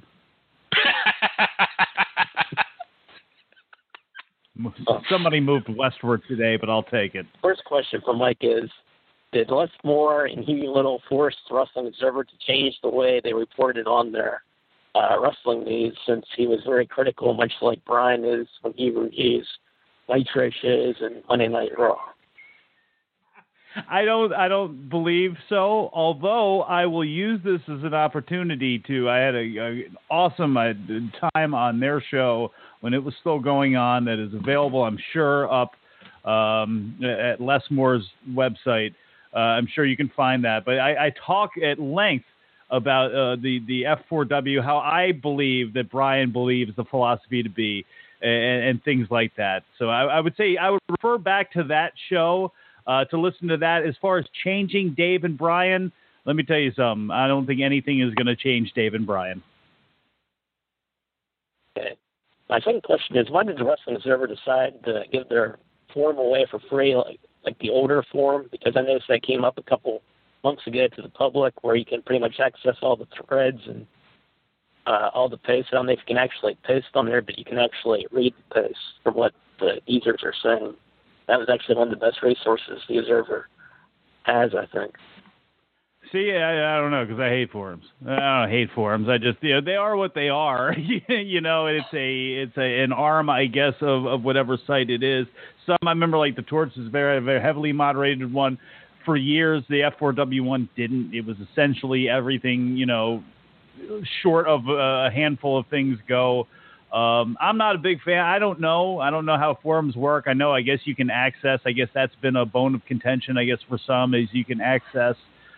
S4: Somebody moved westward today, but I'll take it.
S6: First question for Mike is, did Les Moore and Huey Little force the Wrestling Observer to change the way they reported on their wrestling news, since he was very critical, much like Brian is when he reviews Nitro shows and Monday Night Raw?
S4: I don't believe so, although I will use this as an opportunity to. I had an awesome time on their show when it was still going on, that is available, I'm sure, up at Les Moore's website. I'm sure you can find that. But I talk at length about the F4W, how I believe that Brian believes the philosophy to be, and things like that. So I would say I would refer back to that show to listen to that. As far as changing Dave and Brian, let me tell you something. I don't think anything is going to change Dave and Brian.
S6: Okay. My second question is, why did the Wrestling Observer decide to give their form away for free, like the older form? Because I noticed that came up a couple months ago to the public, where you can pretty much access all the threads and all the posts. I don't know if you can actually post on there, but you can actually read the posts from what the users are saying. That was actually one of the best resources the Observer has, I think.
S4: See, I don't know, because I hate forums. I don't hate forums. I just, they are what they are. It's an arm, I guess, of whatever site it is. Some, I remember, like the Torch is very, very heavily moderated one. For years, the F4W one didn't. It was essentially everything, short of a handful of things go. I'm not a big fan. I don't know how forums work. I guess you can access. I guess that's been a bone of contention, I guess, for some, is you can access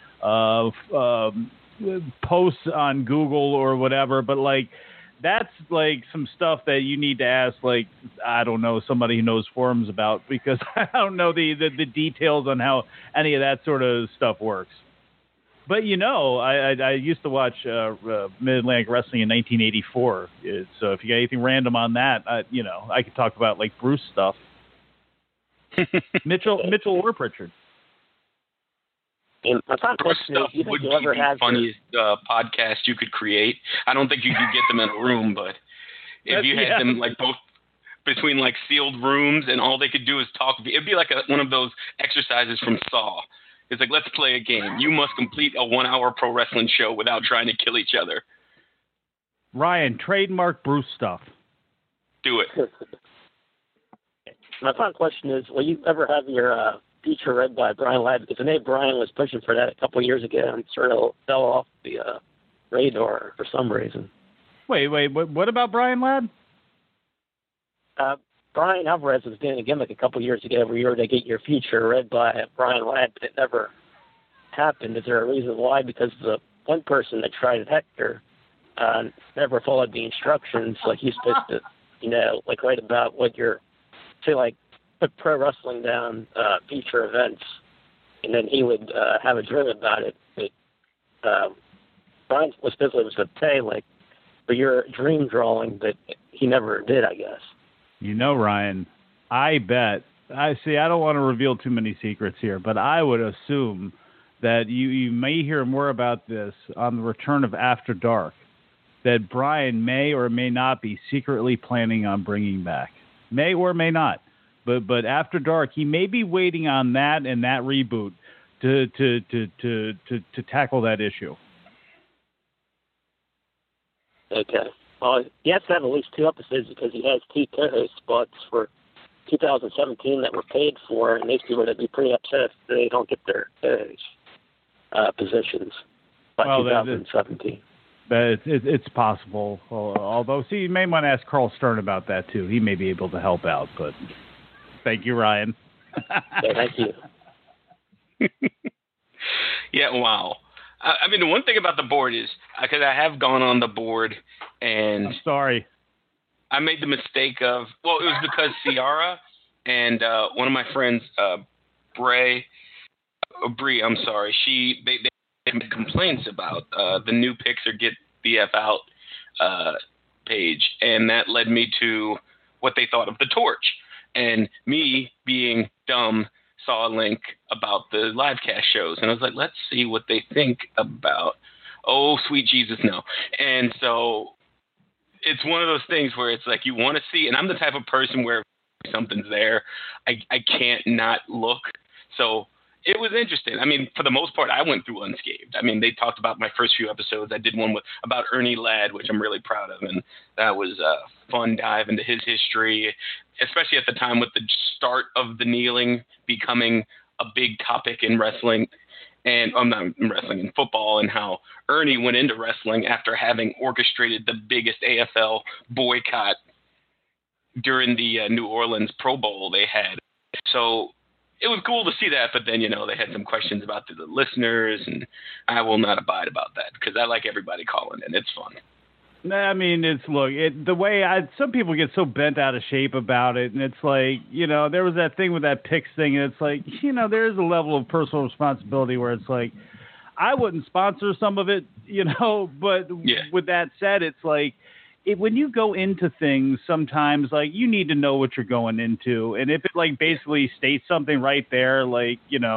S4: posts on Google or whatever. But, that's, some stuff that you need to ask, I don't know, somebody who knows forums about, because I don't know the details on how any of that sort of stuff works. But, I used to watch Mid-Atlantic Wrestling in 1984. So if you got anything random on that, I could talk about, Bruce stuff. Mitchell or Pritchard.
S6: And my final question is, do you think you'll ever have
S3: the funniest podcast you could create? I don't think you could get them in a room, but if you had them both between sealed rooms and all they could do is talk, it'd be like one of those exercises from Saw. It's let's play a game. You must complete a 1-hour pro wrestling show without trying to kill each other.
S4: Ryan, trademark Bruce stuff.
S3: Do it.
S6: My final question is, will you ever have your feature read by Brian Ladd? Because I know Brian was pushing for that a couple of years ago and sort of fell off the radar for some reason.
S4: Wait, what about Brian Ladd?
S6: Brian Alvarez was doing a gimmick a couple years ago where you were to get your future read by Brian Ladd, but it never happened. Is there a reason why? Because the one person that tried it, Hector, never followed the instructions. Like, he's supposed to, like, write about what you're, say, like, put pro wrestling down, feature events, and then he would have a dream about it. But Brian was supposed to pay, like, for your dream drawing, but he never did, I guess.
S4: Ryan, I bet. I don't want to reveal too many secrets here, but I would assume that you may hear more about this on the return of After Dark, that Brian may or may not be secretly planning on bringing back. May or may not. But After Dark, he may be waiting on that and that reboot to tackle that issue.
S6: Okay. Well, he has to have at least 2 episodes because he has 2 co-host spots for 2017 that were paid for, and these people would be pretty upset if they don't get their co-host positions by 2017.
S4: It's possible. Although, you may want to ask Carl Stern about that, too. He may be able to help out, but thank you, Ryan.
S6: Yeah, thank you.
S3: Yeah, wow. I mean, the one thing about the board is, because I have gone on the board, and
S4: I'm sorry,
S3: I made the mistake of, it was because Ciara and one of my friends, Bree, I'm sorry, they made complaints about the new Pixar Get BF Out page, and that led me to what they thought of the Torch. And me, being dumb, saw a link about the live cast shows, and I was like, let's see what they think about, oh, sweet Jesus, no. And so it's one of those things where it's like you want to see, and I'm the type of person where if something's there, I can't not look. So it was interesting. I mean, for the most part, I went through unscathed. I mean, they talked about my first few episodes. I did one about Ernie Ladd, which I'm really proud of, and that was a fun dive into his history, especially at the time with the start of the kneeling becoming a big topic in wrestling, and not in wrestling, in football, and how Ernie went into wrestling after having orchestrated the biggest AFL boycott during the New Orleans Pro Bowl they had. So it was cool to see that, but then, they had some questions about the listeners, and I will not abide about that because I like everybody calling in. It's fun.
S4: I mean, the way some people get so bent out of shape about it, and it's like, there was that thing with that Pix thing, and it's like, there is a level of personal responsibility where it's like, I wouldn't sponsor some of it, but
S3: yeah.
S4: With that said, it's like, when you go into things, sometimes, like, you need to know what you're going into, and if it, like, basically states something right there, like,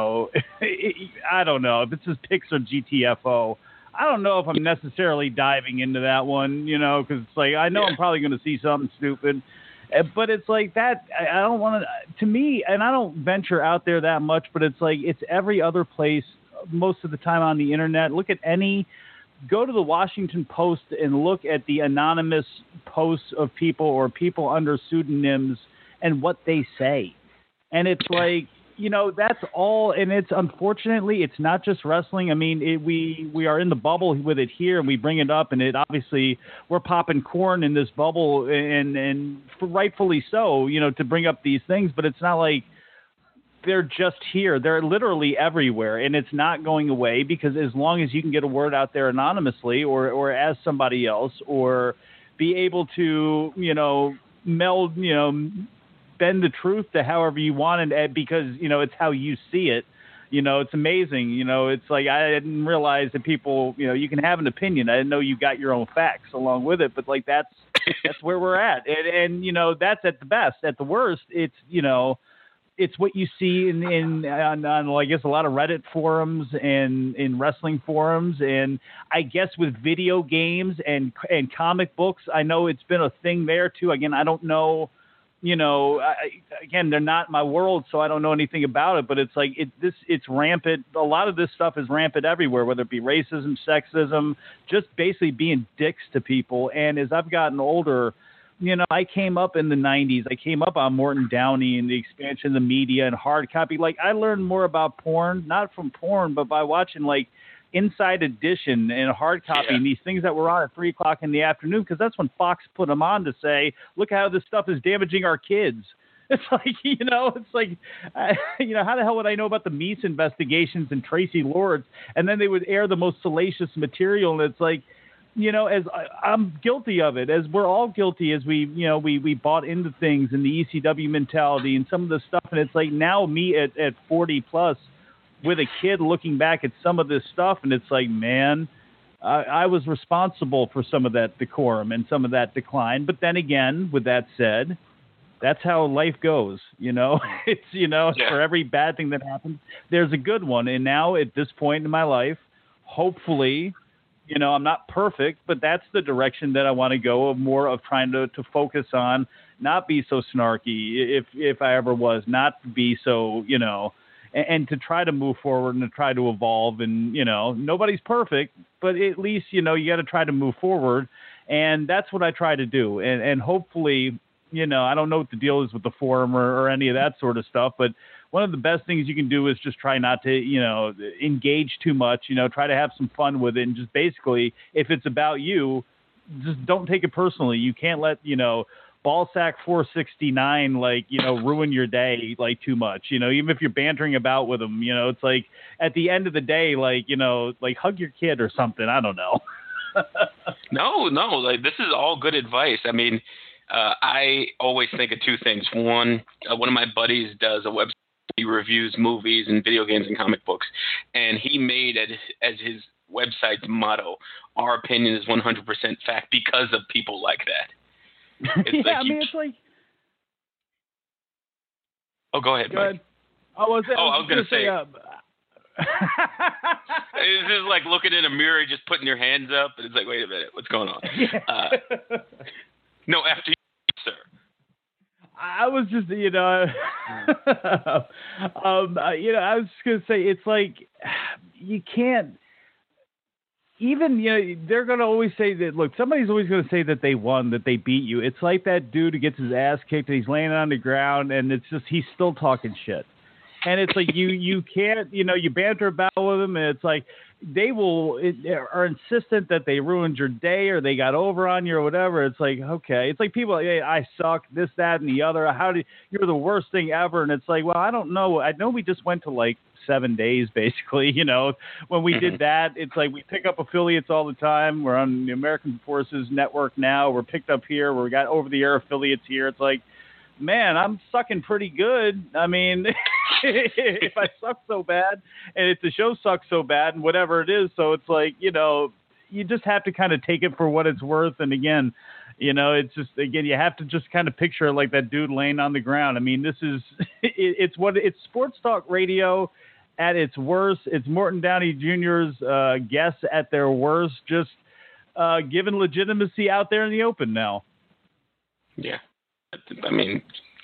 S4: I don't know, if it says Pix or GTFO, I don't know if I'm necessarily diving into that one, because it's like, I know I'm probably going to see something stupid, but it's like that, I don't want to me, and I don't venture out there that much, but it's like, it's every other place most of the time on the internet. Go to the Washington Post and look at the anonymous posts of people or people under pseudonyms and what they say. And it's like, that's all. And it's unfortunately, it's not just wrestling. I mean, we are in the bubble with it here, and we bring it up, and it obviously we're popping corn in this bubble, and rightfully so, to bring up these things. But it's not like they're just here. They're literally everywhere, and it's not going away, because as long as you can get a word out there anonymously or as somebody else, or be able to, meld, bend the truth to however you want it, because, it's how you see it. It's amazing. It's like, I didn't realize that people, you can have an opinion. I didn't know you got your own facts along with it, but like, that's where we're at. And that's at the best. At the worst, it's, it's what you see on I guess, a lot of Reddit forums and in wrestling forums, and I guess with video games and comic books. I know it's been a thing there too. Again, I don't know, again, they're not my world, so I don't know anything about it, but it's like, it's rampant. A lot of this stuff is rampant everywhere, whether it be racism, sexism, just basically being dicks to people. And as I've gotten older, I came up in the 90s. I came up on Morton Downey and the expansion of the media and hard copy. Like, I learned more about porn, not from porn, but by watching, like, Inside Edition and a hard copy, and these things that were on at 3 o'clock in the afternoon, because that's when Fox put them on to say, look how this stuff is damaging our kids. It's like, how the hell would I know about the Meese investigations and Tracy Lords? And then they would air the most salacious material, and it's like, as I'm guilty of it, as we're all guilty, as we bought into things and the ECW mentality and some of the stuff, and it's like now me at 40 plus with a kid looking back at some of this stuff, and it's like, man, I was responsible for some of that decorum and some of that decline. But then again, with that said, that's how life goes. It's for every bad thing that happens, there's a good one. And now at this point in my life, hopefully, I'm not perfect, but that's the direction that I want to go, of more of trying to focus on, not be so snarky if I ever was, not be so, and to try to move forward and to try to evolve. And, nobody's perfect, but at least, you got to try to move forward. And that's what I try to do. And hopefully, I don't know what the deal is with the forum or any of that sort of stuff, but one of the best things you can do is just try not to, engage too much, try to have some fun with it. And just basically, if it's about you, just don't take it personally. You can't let, Ballsack 469, ruin your day, too much, even if you're bantering about with them, it's like at the end of the day, hug your kid or something. I don't know.
S3: No, this is all good advice. I mean, I always think of two things. One of my buddies does a website. He reviews movies and video games and comic books, and he made it as his website's motto, our opinion is 100% fact because of people like that. It's it's like... Oh, go ahead, Mike.
S4: I was going to say...
S3: It's just like looking in a mirror, just putting your hands up, and it's like, wait a minute, what's going on? No, after you, sir.
S4: I was just, I was just going to say, it's like, you can't, even, they're going to always say that, look, somebody's always going to say that they won, that they beat you. It's like that dude who gets his ass kicked and he's laying on the ground, and it's just, he's still talking shit. And it's like, you can't, you banter about with them, and it's like, they are insistent that they ruined your day or they got over on you or whatever. It's like, okay. It's like people, hey, I suck, this, that, and the other. You're the worst thing ever. And it's like, well, I don't know. I know we just went to 7 days, basically, when we did that. It's like we pick up affiliates all the time. We're on the American Forces Network now. We're picked up here. We got over-the-air affiliates here. It's like, man, I'm sucking pretty good. I mean, if I suck so bad and if the show sucks so bad and whatever it is, so it's like, you just have to kind of take it for what it's worth. And again, it's just, you have to just kind of picture like that dude laying on the ground. I mean, this is, it's sports talk radio at its worst. It's Morton Downey Jr.'s guests at their worst, just given legitimacy out there in the open now.
S3: Yeah. I mean,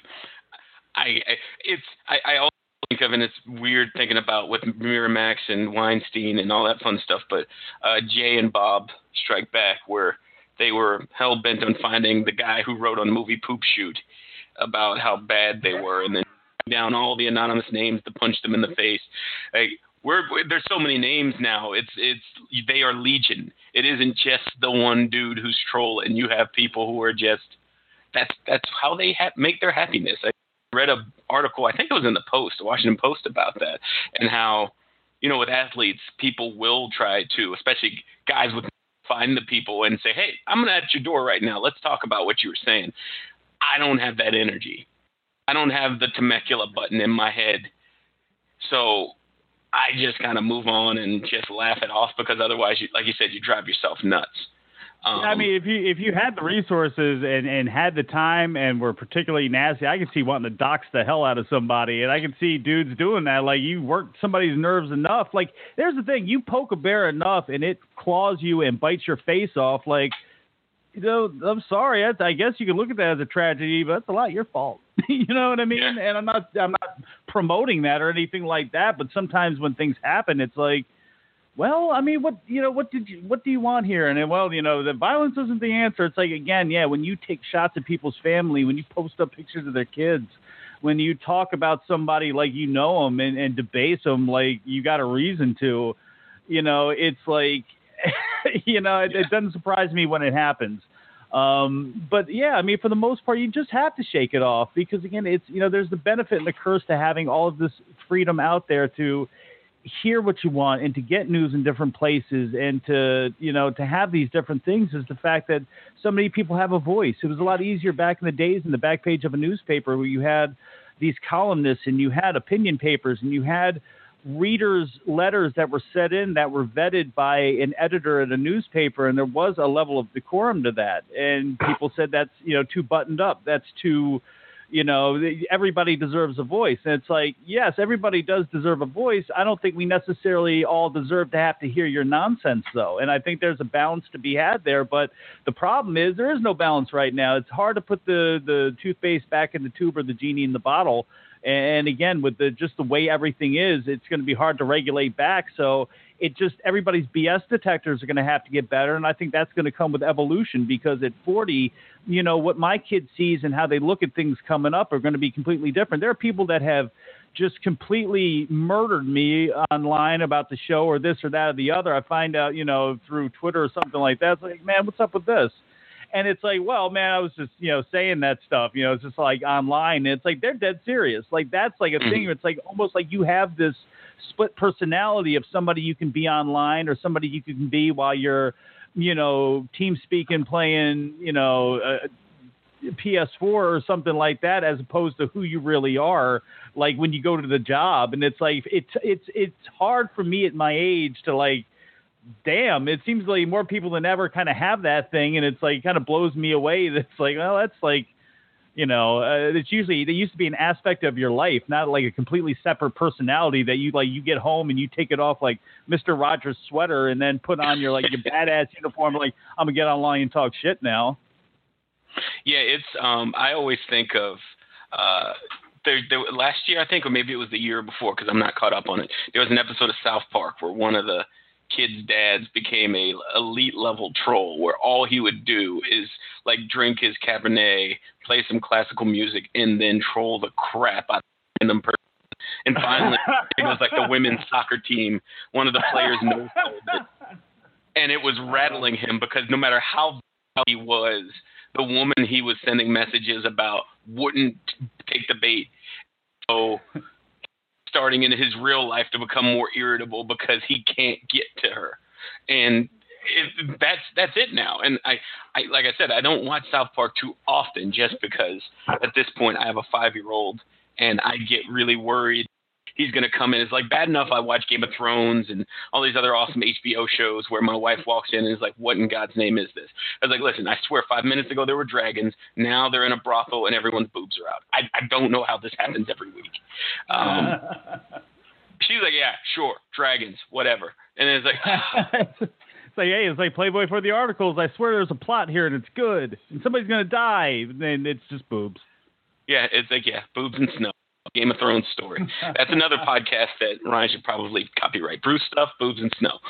S3: I also think of, and it's weird thinking about with Miramax and Weinstein and all that fun stuff, but Jay and Bob Strike Back, where they were hell-bent on finding the guy who wrote on Movie Poop Shoot about how bad they were, and then down all the anonymous names to punch them in the face. There's so many names now. They are legion. It isn't just the one dude who's trolling. You have people who are just... That's how they make their happiness. I read an article, I think it was in the Post, the Washington Post, about that, and how, with athletes, people will try to, especially guys with, find the people and say, hey, I'm at your door right now. Let's talk about what you were saying. I don't have that energy. I don't have the Temecula button in my head. So I just kind of move on and just laugh it off, because otherwise, like you said, you drive yourself nuts.
S4: I mean, if you had the resources and had the time and were particularly nasty, I can see wanting to dox the hell out of somebody, and I can see dudes doing that. Like, you work somebody's nerves enough. Like, there's the thing: you poke a bear enough, and it claws you and bites your face off. Like, I'm sorry. I guess you could look at that as a tragedy, but that's a lot your fault. You know what I mean? Yeah. And I'm not promoting that or anything like that. But sometimes when things happen, it's like, well, I mean, what do you want here? And the violence isn't the answer. It's like, again, yeah, when you take shots at people's family, when you post up pictures of their kids, when you talk about somebody like them and debase them like you got a reason to, it's like, it doesn't surprise me when it happens. But yeah, I mean, for the most part, you just have to shake it off because again, it's, there's the benefit and the curse to having all of this freedom out there to hear what you want and to get news in different places and to have these different things is the fact that so many people have a voice. It was a lot easier back in the days in the back page of a newspaper where you had these columnists and you had opinion papers and you had readers' letters that were set in that were vetted by an editor at a newspaper, and there was a level of decorum to that. And people said that's, too buttoned up. That's too, everybody deserves a voice. And it's like, yes, everybody does deserve a voice. I don't think we necessarily all deserve to have to hear your nonsense, though. And I think there's a balance to be had there. But the problem is there is no balance right now. It's hard to put the toothpaste back in the tube or the genie in the bottle. And again, with just the way everything is, it's going to be hard to regulate back. So everybody's BS detectors are going to have to get better. And I think that's going to come with evolution because at 40, what my kid sees and how they look at things coming up are going to be completely different. There are people that have just completely murdered me online about the show or this or that or the other. I find out, through Twitter or something like that. It's like, man, what's up with this? And it's like, well, man, I was just, saying that stuff, it's just like online. And it's like, they're dead serious. Like, that's like a thing. It's like almost like you have this split personality of somebody you can be online or somebody you can be while you're, team speaking, playing, PS4 or something like that, as opposed to who you really are. Like when you go to the job and it's like, it's hard for me at my age to like, damn, it seems like more people than ever kind of have that thing, and it's like kind of blows me away. That's like, well, that's like, it's usually, they used to be an aspect of your life, not like a completely separate personality that you get home and you take it off like Mr. Rogers' sweater and then put on your your badass uniform. Like, I'm gonna get online and talk shit now.
S3: Yeah, it's I always think of there last year, I think, or maybe it was the year before, because I'm not caught up on it. There was an episode of South Park where one of the kids' dads became a elite level troll, where all he would do is like drink his Cabernet, play some classical music, and then troll the crap out of a random person. And finally, it was like the women's soccer team. One of the players knows it, and it was rattling him because no matter how he was, the woman he was sending messages about wouldn't take the bait. So starting in his real life to become more irritable because he can't get to her. And that's it now. And I like I said, I don't watch South Park too often just because at this point I have a 5-year-old and I get really worried he's going to come in. It's like bad enough I watch Game of Thrones and all these other awesome HBO shows where my wife walks in and is like, what in God's name is this? I was like, listen, I swear 5 minutes ago there were dragons. Now they're in a brothel and everyone's boobs are out. I don't know how this happens every week. She's like, yeah, sure, dragons, whatever. And it's like...
S4: It's like, hey, it's like Playboy for the articles. I swear there's a plot here and it's good. And somebody's going to die. And then it's just boobs.
S3: Yeah, it's like, yeah, boobs and snow. Game of Thrones story. That's another podcast that Ryan should probably copyright. Bruce stuff, boobs and snow.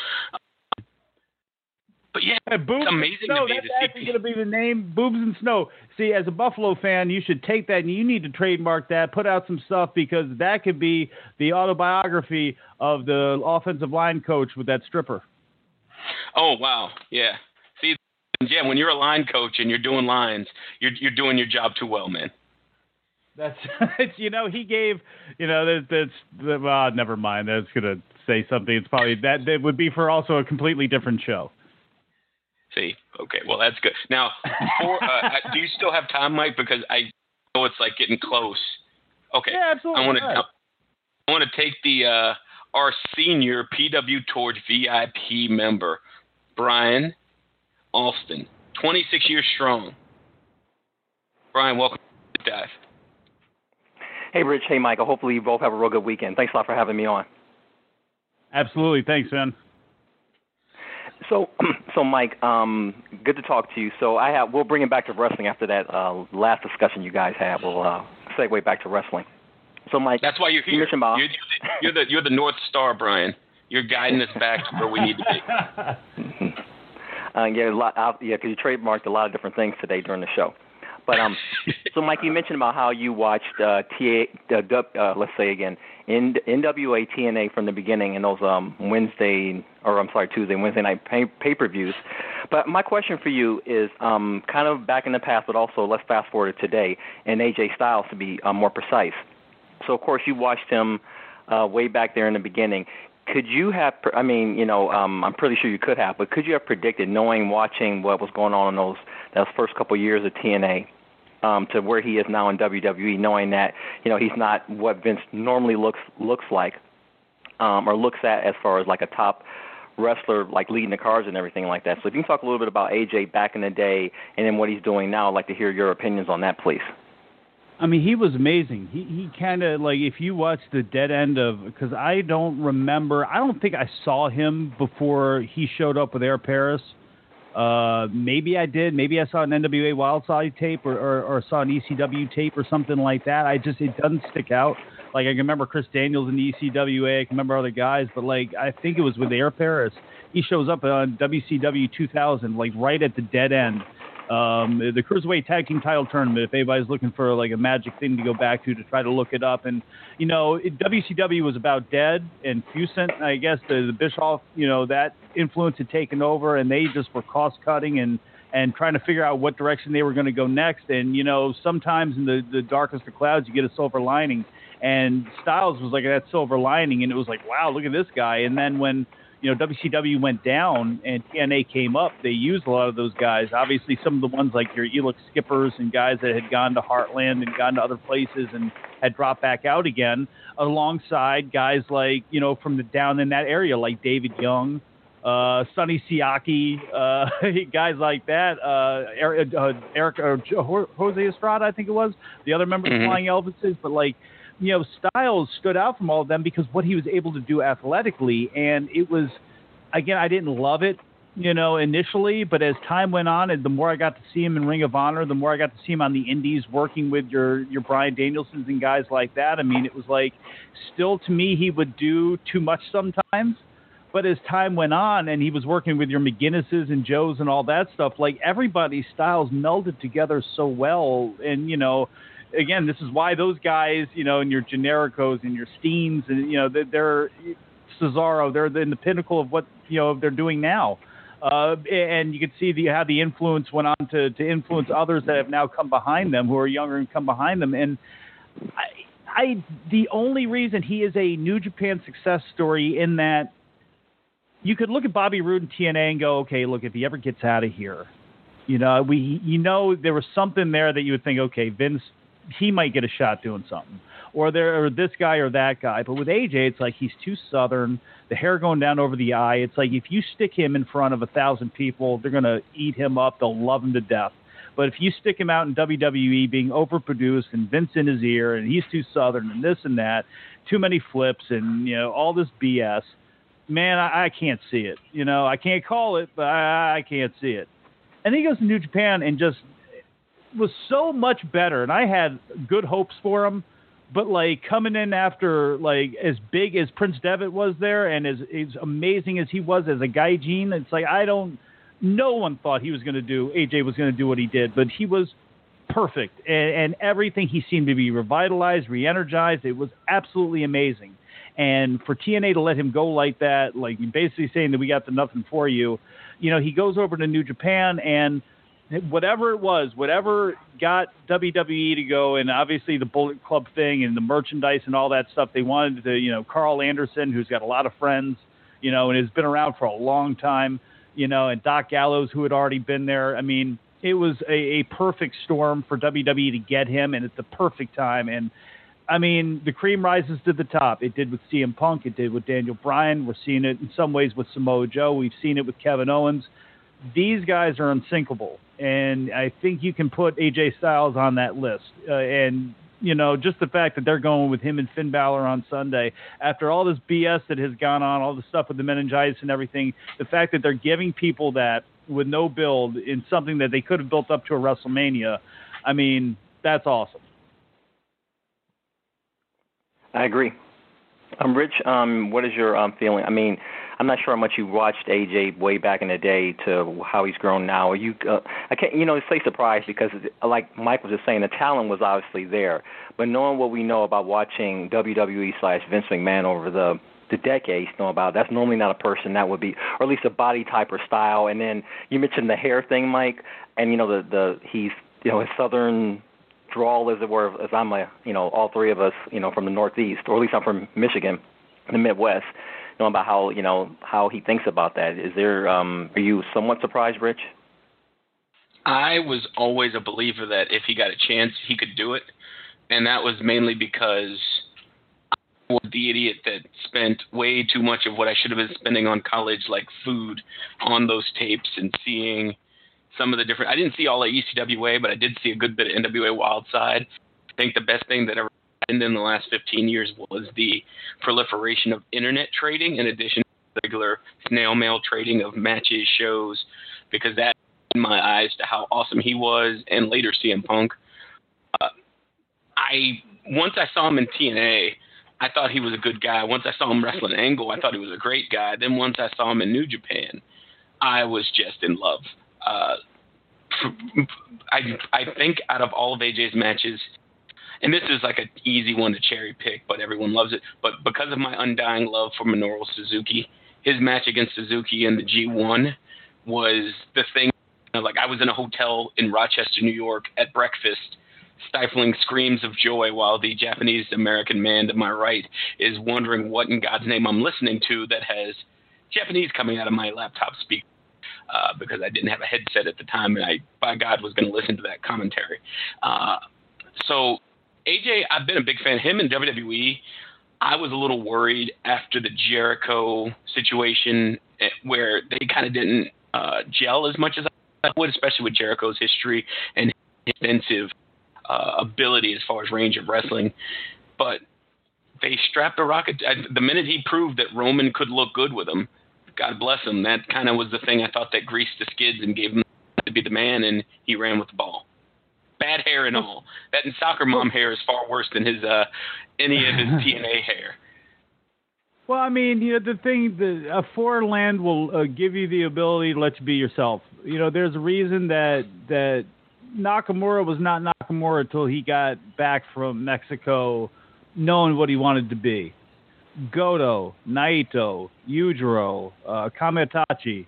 S3: But yeah,
S4: boobs
S3: it's amazing
S4: and snow.
S3: to me
S4: That's
S3: to
S4: actually going to be the name, Boobs and Snow. See, as a Buffalo fan, you should take that and you need to trademark that, put out some stuff, because that could be the autobiography of the offensive line coach with that stripper.
S3: Oh, wow. Yeah. See, yeah, when you're a line coach and you're doing lines, you're doing your job too well, man.
S4: That's, he gave, never mind. That's going to say something. It's probably, that would be for also a completely different show.
S3: See, okay, well, that's good. Now, do you still have time, Mike? Because I know it's like getting close. Okay.
S4: Yeah, absolutely.
S3: I want to take our senior PW Torch VIP member, Brian Alston, 26 years strong. Brian, welcome to the dive.
S7: Hey, Rich. Hey, Michael. Hopefully you both have a real good weekend. Thanks a lot for having me on.
S4: Absolutely. Thanks, man.
S7: So Mike, good to talk to you. So we'll bring it back to wrestling after that last discussion you guys had. We'll segue back to wrestling. So, Mike,
S3: that's why you're here. You're the North Star, Brian. You're guiding us back to where we need to be.
S7: Because you trademarked a lot of different things today during the show. But so Mike, you mentioned about how you watched NWA TNA from the beginning in those Tuesday, Wednesday night pay-per-views. But my question for you is kind of back in the past, but also let's fast forward to today, and AJ Styles to be more precise. So of course you watched him way back there in the beginning. Could you have? I'm pretty sure you could have, but could you have predicted, watching what was going on in those first couple of years of TNA, to where he is now in WWE, knowing that he's not what Vince normally looks like, or looks at as far as like a top wrestler, like leading the cards and everything like that. So if you can talk a little bit about AJ back in the day and then what he's doing now, I'd like to hear your opinions on that, please.
S4: I mean, he was amazing. He kind of, like, if you watch the dead end of, because I don't think I saw him before he showed up with Air Paris. Maybe I did. Maybe I saw an NWA Wildside tape or saw an ECW tape or something like that. It doesn't stick out. Like, I can remember Chris Daniels in the ECWA. I can remember other guys, but, like, I think it was with Air Paris. He shows up on WCW 2000, like, right at the dead end. The Cruiserweight Tag Team title tournament, if anybody's looking for like a magic thing to go back to try to look it up. And, WCW was about dead, and Fusent, I guess the Bischoff, that influence had taken over, and they just were cost cutting and trying to figure out what direction they were going to go next. And, sometimes in the darkest of clouds, you get a silver lining, and Styles was like that silver lining. And it was like, wow, look at this guy. And then when, WCW went down and TNA came up, they used a lot of those guys. Obviously, some of the ones like your Elix Skippers and guys that had gone to Heartland and gone to other places and had dropped back out again, alongside guys like, from down in that area, like David Young, Sonny Siaki, guys like that, Eric Jose Estrada, I think it was, the other member of Flying Elvises, but like, Styles stood out from all of them because what he was able to do athletically. And it was, again, I didn't love it, initially, but as time went on and the more I got to see him in Ring of Honor, the more I got to see him on the indies working with your Bryan Danielsons and guys like that. I mean, it was like, still to me, he would do too much sometimes. But as time went on and he was working with your McGinnises and Joes and all that stuff, like everybody's styles melded together so well. And, again, this is why those guys, and your Genericos and your Steens and, they're Cesaro, they're in the pinnacle of what, they're doing now. And you can see how the influence went on to influence others that have now come behind them, who are younger and come behind them. And the only reason he is a New Japan success story in that you could look at Bobby Roode and TNA and go, okay, look, if he ever gets out of here, there was something there that you would think, okay, Vince, he might get a shot doing something, or this guy or that guy. But with AJ, it's like he's too Southern, the hair going down over the eye. It's like if you stick him in front of 1,000 people, they're going to eat him up. They'll love him to death. But if you stick him out in WWE being overproduced and Vince in his ear and he's too Southern and this and that, too many flips and, all this BS, man, I can't see it. I can't call it, but I can't see it. And then he goes to New Japan and just was so much better, and I had good hopes for him, but like coming in after like as big as Prince Devitt was there and as amazing as he was as a gaijin, it's like no one thought AJ was going to do what he did, but he was perfect, and everything, he seemed to be revitalized, re-energized. It was absolutely amazing. And for TNA to let him go like that, like basically saying that we got the nothing for you, he goes over to New Japan, and whatever got WWE to go, and obviously the Bullet Club thing and the merchandise and all that stuff, they wanted to, Carl Anderson, who's got a lot of friends, and has been around for a long time, and Doc Gallows, who had already been there. I mean, it was a perfect storm for WWE to get him, and at the perfect time. And I mean, the cream rises to the top. It did with CM Punk. It did with Daniel Bryan. We're seeing it in some ways with Samoa Joe. We've seen it with Kevin Owens. These guys are unsinkable. And I think you can put AJ Styles on that list. And, just the fact that they're going with him and Finn Balor on Sunday, after all this BS that has gone on, all the stuff with the meningitis and everything, the fact that they're giving people that with no build in something that they could have built up to a WrestleMania, I mean, that's awesome.
S7: I agree. Rich, what is your feeling? I mean, I'm not sure how much you watched AJ way back in the day to how he's grown now. Are you? I can't, say surprised because, like Mike was just saying, the talent was obviously there. But knowing what we know about watching WWE/Vince McMahon over the decades, that's normally not a person that would be, or at least a body type or style. And then you mentioned the hair thing, Mike, and he's his southern drawl, as it were, as I'm all three of us, from the Northeast, or at least I'm from Michigan, the Midwest, about how he thinks about that. Is there, are you somewhat surprised, Rich?
S3: I was always a believer that if he got a chance, he could do it. And that was mainly because I was the idiot that spent way too much of what I should have been spending on college, like food, on those tapes and seeing some of the different. I didn't see all of ECWA, but I did see a good bit of NWA Wildside. I think the best thing that ever happened in the last 15 years was the proliferation of internet trading in addition to regular snail mail trading of matches, shows, because that opened my eyes to how awesome he was, and later CM Punk. Once I saw him in TNA, I thought he was a good guy. Once I saw him wrestling Angle, I thought he was a great guy. Then once I saw him in New Japan, I was just in love. I think out of all of AJ's matches, and this is like an easy one to cherry pick, but everyone loves it. But because of my undying love for Minoru Suzuki, his match against Suzuki in the G1 was the thing. Like, I was in a hotel in Rochester, New York at breakfast, stifling screams of joy while the Japanese-American man to my right is wondering what in God's name I'm listening to that has Japanese coming out of my laptop speaker. Because I didn't have a headset at the time, and I, by God, was going to listen to that commentary. So AJ, I've been a big fan of him in WWE. I was a little worried after the Jericho situation where they kind of didn't gel as much as I would, especially with Jericho's history and extensive ability as far as range of wrestling. But they strapped a rocket. The minute he proved that Roman could look good with him, God bless him, that kind of was the thing I thought that greased the skids and gave him to be the man, and he ran with the ball. Bad hair and all. That and soccer mom hair is far worse than his any of his TNA hair.
S4: Well, I mean, the thing, a foreign land will give you the ability to let you be yourself. There's a reason that Nakamura was not Nakamura until he got back from Mexico knowing what he wanted to be. Goto, Naito, Yujiro, Kamitachi,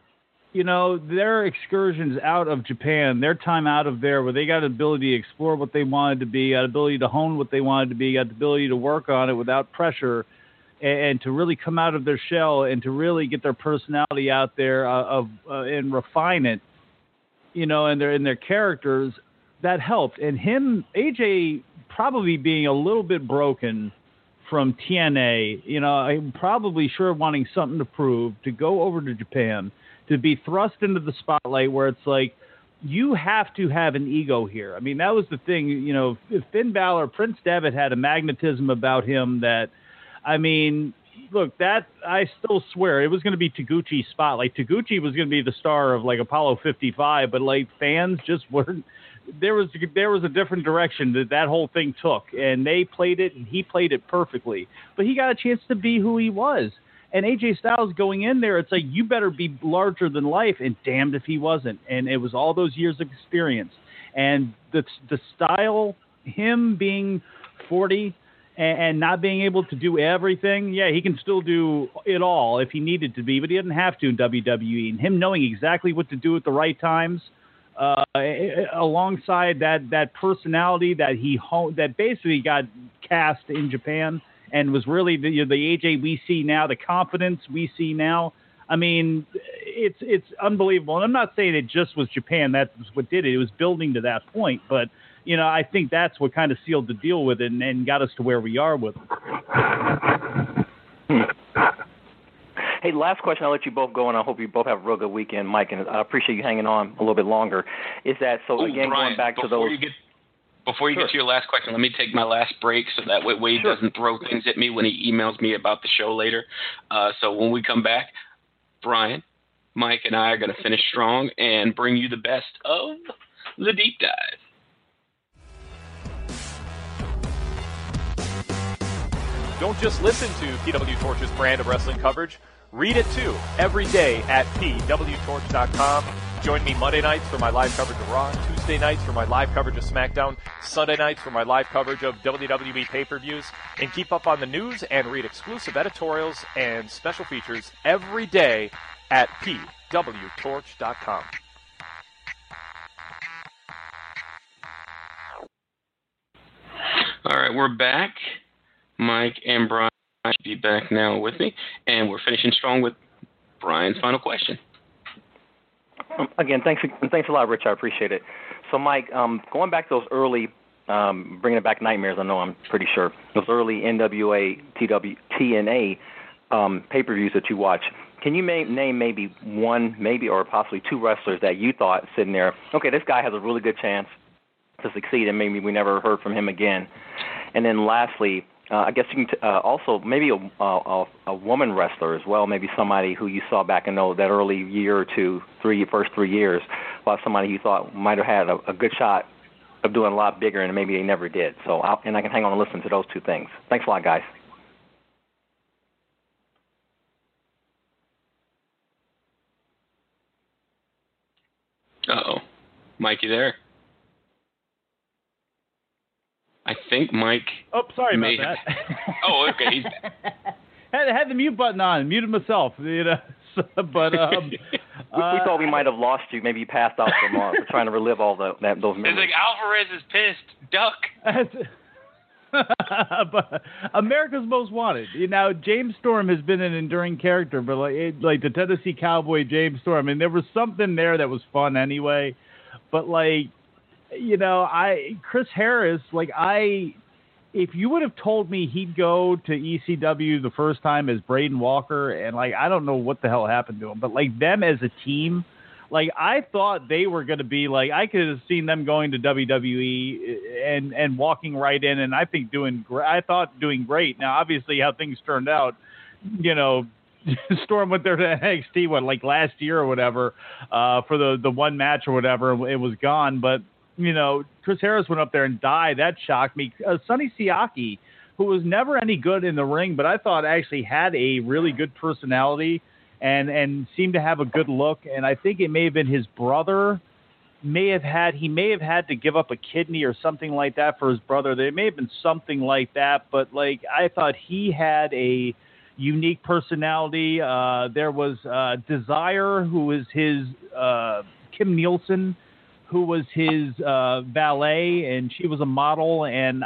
S4: their excursions out of Japan, their time out of there where they got the ability to explore what they wanted to be, got the ability to hone what they wanted to be, got the ability to work on it without pressure, and to really come out of their shell and to really get their personality out there and refine it, and their characters, that helped. And AJ probably being a little bit broken from TNA, I'm probably sure wanting something to prove, to go over to Japan, to be thrust into the spotlight where it's like, you have to have an ego here. I mean, that was the thing, Finn Balor, Prince Devitt had a magnetism about him that, I mean, look, that I still swear it was going to be Taguchi's spotlight. Taguchi was going to be the star of like Apollo 55, but like fans just weren't. There was a different direction that whole thing took, and they played it, and he played it perfectly. But he got a chance to be who he was. And AJ Styles going in there, it's like, you better be larger than life, and damned if he wasn't. And it was all those years of experience. And the style, him being 40 and not being able to do everything, yeah, he can still do it all if he needed to be, but he didn't have to in WWE. And him knowing exactly what to do at the right times, alongside that personality that basically got cast in Japan and was really the AJ we see now, the confidence we see now. I mean, it's unbelievable. And I'm not saying it just was Japan. That's what did it. It was building to that point. But, I think that's what kind of sealed the deal with it and got us to where we are with it.
S7: Hey, last question. I'll let you both go, and I hope you both have a real good weekend, Mike, and I appreciate you hanging on a little bit longer. Is that, so again,
S3: Brian,
S7: going back to those...
S3: Before you get to your last question, let me take my last break so that way Wade doesn't throw things at me when he emails me about the show later. So when we come back, Brian, Mike, and I are going to finish strong and bring you the best of the deep dive.
S1: Don't just listen to PW Torch's brand of wrestling coverage. Read it too, every day at pwtorch.com. Join me Monday nights for my live coverage of Raw, Tuesday nights for my live coverage of SmackDown, Sunday nights for my live coverage of WWE pay-per-views, and keep up on the news and read exclusive editorials and special features every day at pwtorch.com.
S3: All right, we're back. Mike and Brian should be back now with me, and we're finishing strong with Brian's final question.
S7: Again, thanks a lot, Rich. I appreciate it. So, Mike, going back to those early, bringing it back nightmares, I know I'm pretty sure, those early NWA, TNA pay-per-views that you watch, can you name maybe one, or possibly two wrestlers that you thought sitting there, okay, this guy has a really good chance to succeed, and maybe we never heard from him again? And then lastly, I guess you can also maybe a woman wrestler as well, maybe somebody who you saw back in that early year or two, first 3 years, about somebody you thought might have had a good shot of doing a lot bigger, and maybe they never did. So, I can hang on and listen to those two things. Thanks a lot, guys.
S3: Uh-oh. Mike, you there? I think Mike...
S4: Oh, sorry about that.
S3: Oh, okay. He's
S4: had the mute button on. Muted myself, So, but
S7: we thought we might have lost you. Maybe you passed out for trying to relive all those memories.
S3: It's like Alvarez is pissed. Duck.
S4: But America's Most Wanted. James Storm has been an enduring character, but like the Tennessee Cowboy James Storm, and there was something there that was fun anyway. But Chris Harris, if you would have told me he'd go to ECW the first time as Braden Walker, and I don't know what the hell happened to him, but them as a team, I thought they were going to be I could have seen them going to WWE and walking right in, and I think doing great. Now, obviously, how things turned out, Storm went there to NXT last year or whatever for the one match or whatever. It was gone, but Chris Harris went up there and died. That shocked me. Sonny Siaki, who was never any good in the ring, but I thought actually had a really good personality and seemed to have a good look. And I think it may have been his brother. He may have had to give up a kidney or something like that for his brother. There may have been something like that, but I thought he had a unique personality. There was Desire, who was his Kim Nielsen, who was his valet, and she was a model, and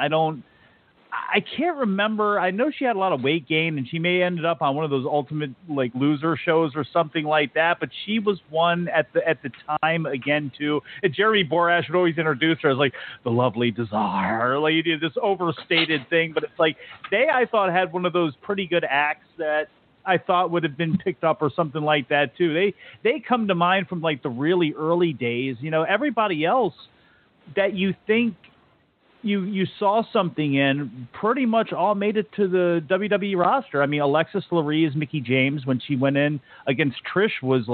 S4: I can't remember. I know she had a lot of weight gain, and she may have ended up on one of those Ultimate loser shows or something like that, but she was one at the time again too. And Jeremy Borash would always introduce her as the lovely Desire. You did this overstated thing, but it's I thought had one of those pretty good acts that I thought would have been picked up or something like that too. They come to mind from the really early days. Everybody else that you think you saw something in pretty much all made it to the WWE roster. I mean, Alexis Lurie as Mickie James, when she went in against Trish, was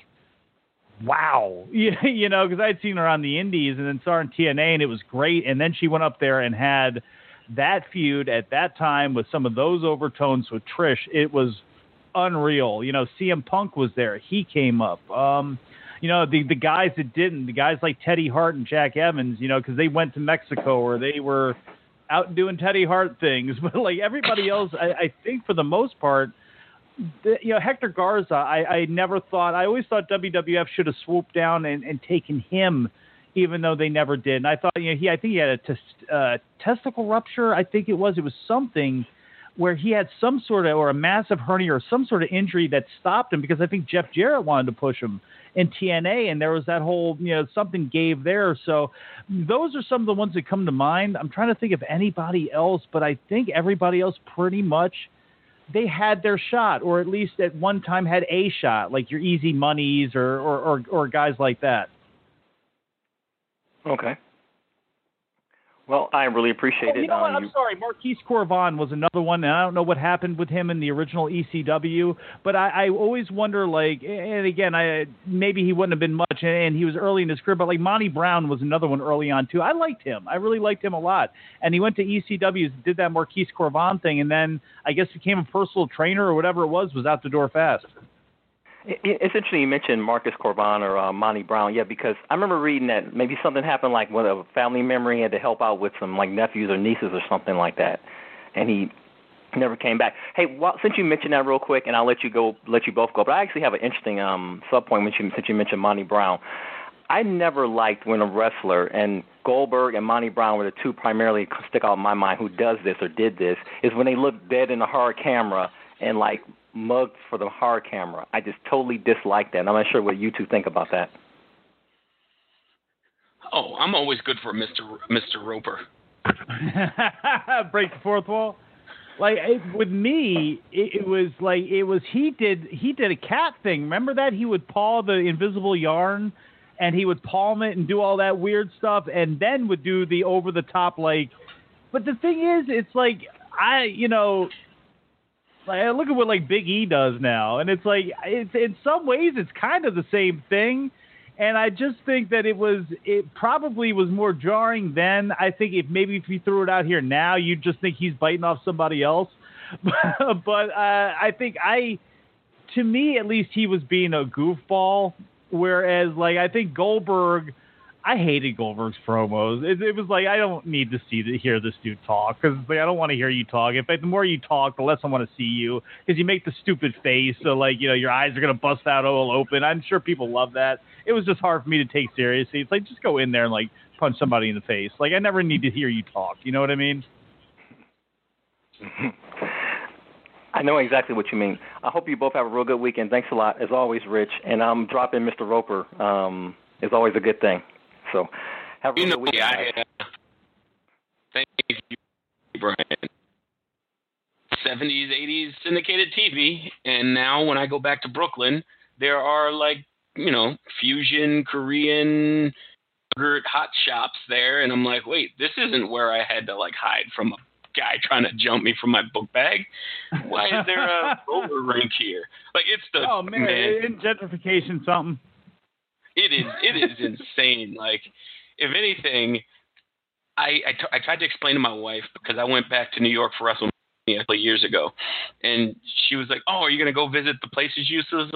S4: wow. Because I'd seen her on the Indies and then saw her in TNA, and it was great. And then she went up there and had that feud at that time with some of those overtones with Trish. It was unreal. CM Punk was there. He came up. The guys that didn't, the guys like Teddy Hart and Jack Evans, because they went to Mexico or they were out doing Teddy Hart things. But everybody else, I think for the most part, Hector Garza, I always thought WWF should have swooped down and taken him, even though they never did. And I thought, I think he had a testicle rupture. I think it was something where he had some sort of, or a massive hernia or some sort of injury that stopped him, because I think Jeff Jarrett wanted to push him in TNA, and there was that whole, something gave there. So those are some of the ones that come to mind. I'm trying to think of anybody else, but I think everybody else pretty much, they had their shot, or at least at one time had a shot, like your Easy Moneys or guys like that.
S7: Okay. Well, I really appreciate it.
S4: You know what? I'm sorry. Marquise Corvon was another one, and I don't know what happened with him in the original ECW, but I always wonder, like, and again, maybe he wouldn't have been much, and he was early in his career, but like Monty Brown was another one early on too. I liked him. I really liked him a lot, and he went to ECW, did that Marquise Corvon thing, and then I guess became a personal trainer or whatever it was out the door fast.
S7: It's interesting you mentioned Marcus Corvon or Monty Brown, because I remember reading that maybe something happened, like when a family member had to help out with some like nephews or nieces or something like that, and he never came back. Hey, since you mentioned that real quick, and I'll let you both go, but I actually have an interesting sub-point since you mentioned Monty Brown. I never liked when a wrestler, and Goldberg and Monty Brown were the two primarily stick out in my mind who does this or did this, is when they look dead in the hard camera and like mugged for the hard camera. I just totally dislike that. And I'm not sure what you two think about that.
S3: Oh, I'm always good for Mr. Roper.
S4: Break the fourth wall. Like with me, it was he did a cat thing. Remember that? He would paw the invisible yarn, and he would palm it and do all that weird stuff, and then would do the over the top like. But the thing is, it's like I look at what like Big E does now, and it's like it's in some ways it's kind of the same thing, and I just think that it probably was more jarring then. I think if you threw it out here now, you'd just think he's biting off somebody else. But I think to me at least, he was being a goofball, whereas like I think Goldberg. I hated Goldberg's promos. It was like I don't need to hear this dude talk because like, I don't want to hear you talk. In fact, the more you talk, the less I want to see you because you make the stupid face. So like your eyes are gonna bust out all open. I'm sure people love that. It was just hard for me to take seriously. It's like just go in there and like punch somebody in the face. Like I never need to hear you talk. You know what I mean?
S7: I know exactly what you mean. I hope you both have a real good weekend. Thanks a lot, as always, Rich. And dropping Mr. Roper is always a good thing. So, have a good weekend.
S3: Thank you, Brian. 70s, 80s syndicated TV, and now when I go back to Brooklyn, there are fusion Korean yogurt hot shops there, and I'm like, wait, this isn't where I had to hide from a guy trying to jump me from my book bag. Why is there a roller rink here? Man,
S4: isn't gentrification something?
S3: It is insane. If anything, I tried to explain to my wife because I went back to New York for WrestleMania a couple of years ago, and she was like, "Oh, are you going to go visit the places you used to?"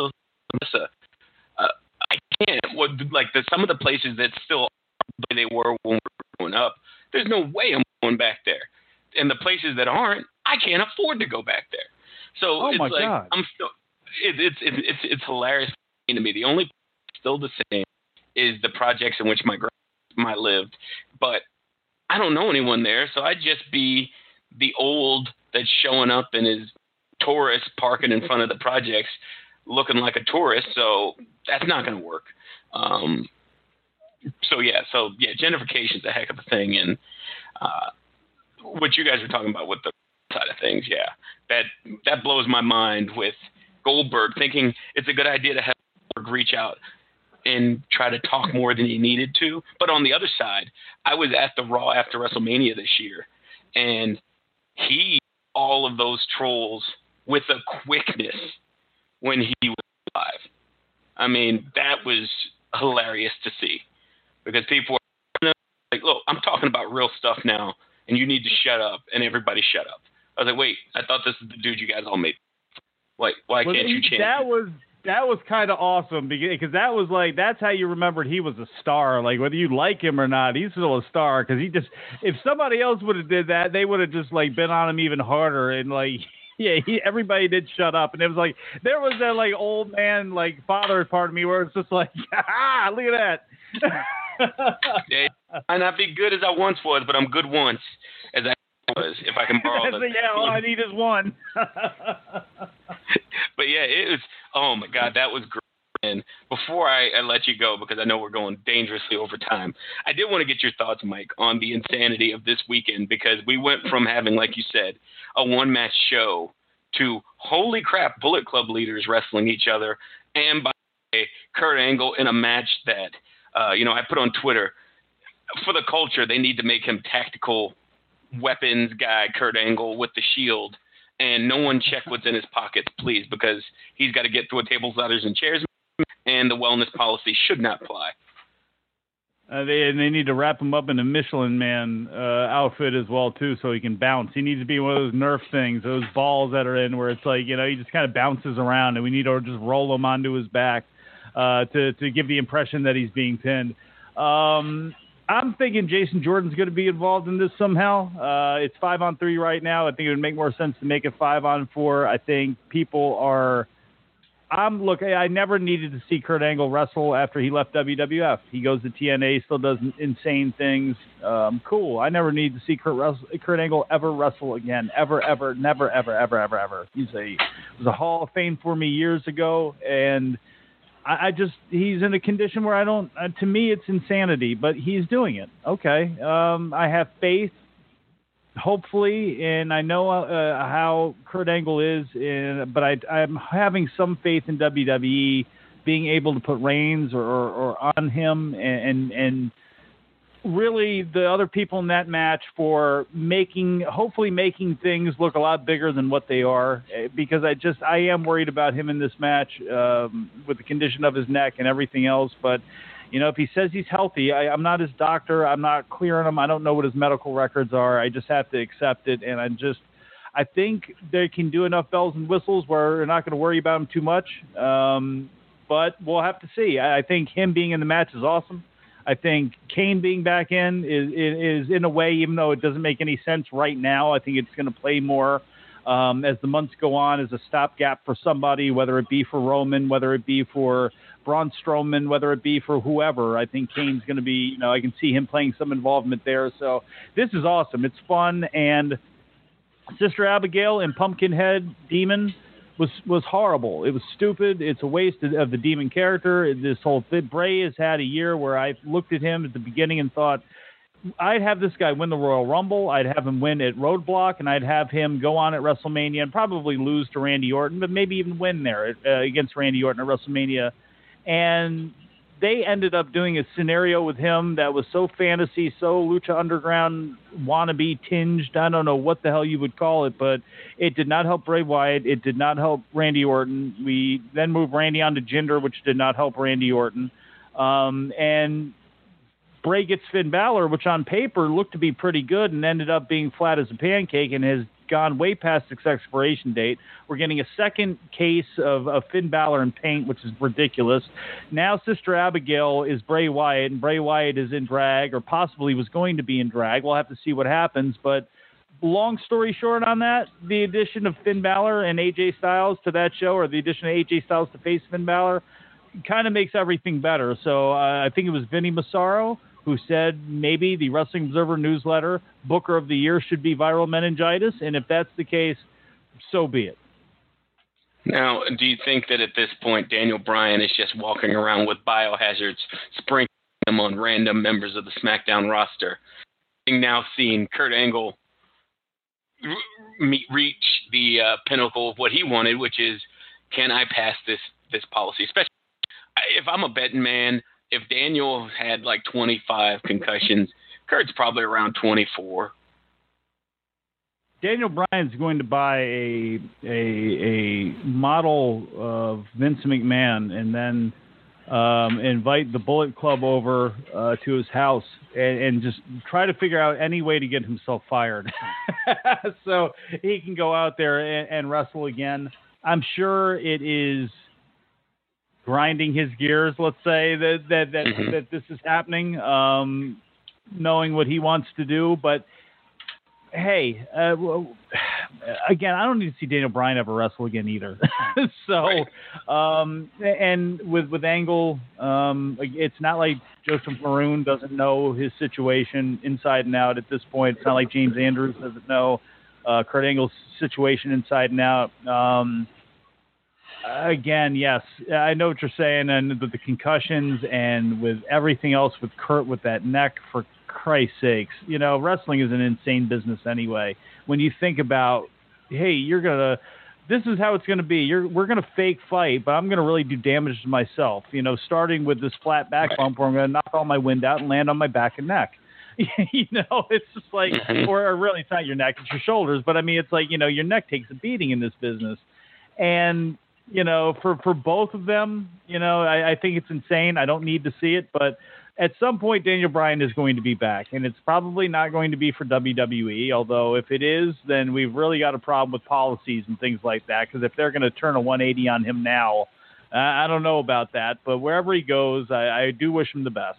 S3: I can't. Some of the places that still are the way they were when we were growing up, there's no way I'm going back there. And the places that aren't, I can't afford to go back there. So God. I'm still. It's hilarious to me. The only still the same is the projects in which my grandma lived, but I don't know anyone there, so I'd just be the old that's showing up in his Taurus parking in front of the projects looking like a tourist, so that's not going to work. So gentrification is a heck of a thing, and what you guys are talking about with the side of things, that blows my mind with Goldberg thinking it's a good idea to have Goldberg reach out and try to talk more than he needed to. But on the other side, I was at the Raw after WrestleMania this year, and all of those trolls with a quickness when he was live. I mean, that was hilarious to see because people were like, look, I'm talking about real stuff now, and you need to shut up, and everybody shut up. I was like, wait, I thought this is the dude you guys all made. Why can't you change it?
S4: That was kind of awesome because that was that's how you remembered he was a star. Like whether you like him or not, he's still a star because if somebody else would have did that, they would have just been on him even harder and everybody did shut up. And it was there was that old man father part of me where it's just look at that.
S3: Yeah, I might not be good as I once was, but I'm good once as I was, if I can borrow that.
S4: All I need is one.
S3: But yeah, it was, oh my God, that was great. And before I let you go, because I know we're going dangerously over time, I did want to get your thoughts, Mike, on the insanity of this weekend, because we went from having, like you said, a one-match show to, holy crap, Bullet Club leaders wrestling each other, and by the way, Kurt Angle in a match that, I put on Twitter, for the culture, they need to make him tactical weapons guy, Kurt Angle, with the Shield. And no one check what's in his pockets, please, because he's got to get through a tables, ladders, and chairs, and the wellness policy should not apply.
S4: They need to wrap him up in a Michelin Man outfit as well, too, so he can bounce. He needs to be one of those Nerf things, those balls that are in where it's like, he just kind of bounces around, and we need to just roll him onto his back to give the impression that he's being pinned. I'm thinking Jason Jordan's going to be involved in this somehow. It's 5-on-3 right now. I think it would make more sense to make it 5-on-4. I think people are... I never needed to see Kurt Angle wrestle after he left WWF. He goes to TNA, still does insane things. Cool. I never need to see Kurt Angle ever wrestle again. Ever, never, ever. He was a Hall of Fame for me years ago, and he's in a condition where to me it's insanity, but he's doing it. Okay. I have faith, hopefully, and I know how Kurt Angle is, but I'm having some faith in WWE being able to put reins or on him and really the other people in that match for hopefully making things look a lot bigger than what they are, because I am worried about him in this match with the condition of his neck and everything else. But if he says he's healthy, I'm not his doctor. I'm not clearing him. I don't know what his medical records are. I just have to accept it. And I think they can do enough bells and whistles where we're not going to worry about him too much. But we'll have to see. I think him being in the match is awesome. I think Kane being back in is in a way, even though it doesn't make any sense right now, I think it's going to play more as the months go on as a stopgap for somebody, whether it be for Roman, whether it be for Braun Strowman, whether it be for whoever. I think Kane's going to be, I can see him playing some involvement there. So this is awesome. It's fun. And Sister Abigail and Pumpkinhead Demon was horrible. It was stupid. It's a waste of the Demon character. This whole thing. Bray has had a year where I looked at him at the beginning and thought, I'd have this guy win the Royal Rumble. I'd have him win at Roadblock, and I'd have him go on at WrestleMania and probably lose to Randy Orton, but maybe even win there against Randy Orton at WrestleMania. And they ended up doing a scenario with him that was so fantasy, so Lucha Underground wannabe tinged. I don't know what the hell you would call it, but it did not help Bray Wyatt. It did not help Randy Orton. We then moved Randy on to Jinder, which did not help Randy Orton. And Bray gets Finn Balor, which on paper looked to be pretty good and ended up being flat as a pancake and has gone way past its expiration date. We're getting a second case of Finn Balor in paint, which is ridiculous. Now Sister Abigail is Bray Wyatt, and Bray Wyatt is in drag, or possibly was going to be in drag. We'll have to see what happens, but long story short on that, the addition of Finn Balor and AJ Styles to that show, or the addition of AJ Styles to face Finn Balor, kind of makes everything better. So I think it was Vinny Massaro who said maybe the Wrestling Observer newsletter Booker of the Year should be Viral Meningitis, and if that's the case, so be it.
S3: Now, do you think that at this point Daniel Bryan is just walking around with biohazards, sprinkling them on random members of the SmackDown roster, having now seen Kurt Angle reach the pinnacle of what he wanted, which is, can I pass this policy? Especially if I'm a betting man, if Daniel had like 25 concussions, Kurt's probably around 24.
S4: Daniel Bryan's going to buy a model of Vince McMahon and then invite the Bullet Club over to his house and just try to figure out any way to get himself fired so he can go out there and wrestle again. I'm sure it is grinding his gears, let's say, that this is happening, knowing what he wants to do. But, hey, again, I don't need to see Daniel Bryan ever wrestle again either. So, and with Angle, it's not like Joseph Maroon doesn't know his situation inside and out at this point. It's not like James Andrews doesn't know Kurt Angle's situation inside and out. Again, yes, I know what you're saying, and with the concussions and with everything else with Kurt with that neck, for Christ's sakes, wrestling is an insane business anyway. When you think about, hey, this is how it's going to be. We're going to fake fight, but I'm going to really do damage to myself, starting with this flat back bump where I'm going to knock all my wind out and land on my back and neck. It's just like, or really it's not your neck, it's your shoulders. But I mean, it's like, your neck takes a beating in this business. And, for both of them, I think it's insane. I don't need to see it, but at some point, Daniel Bryan is going to be back, and it's probably not going to be for WWE. Although if it is, then we've really got a problem with policies and things like that. Because if they're going to turn a 180 on him now, I don't know about that. But wherever he goes, I do wish him the best.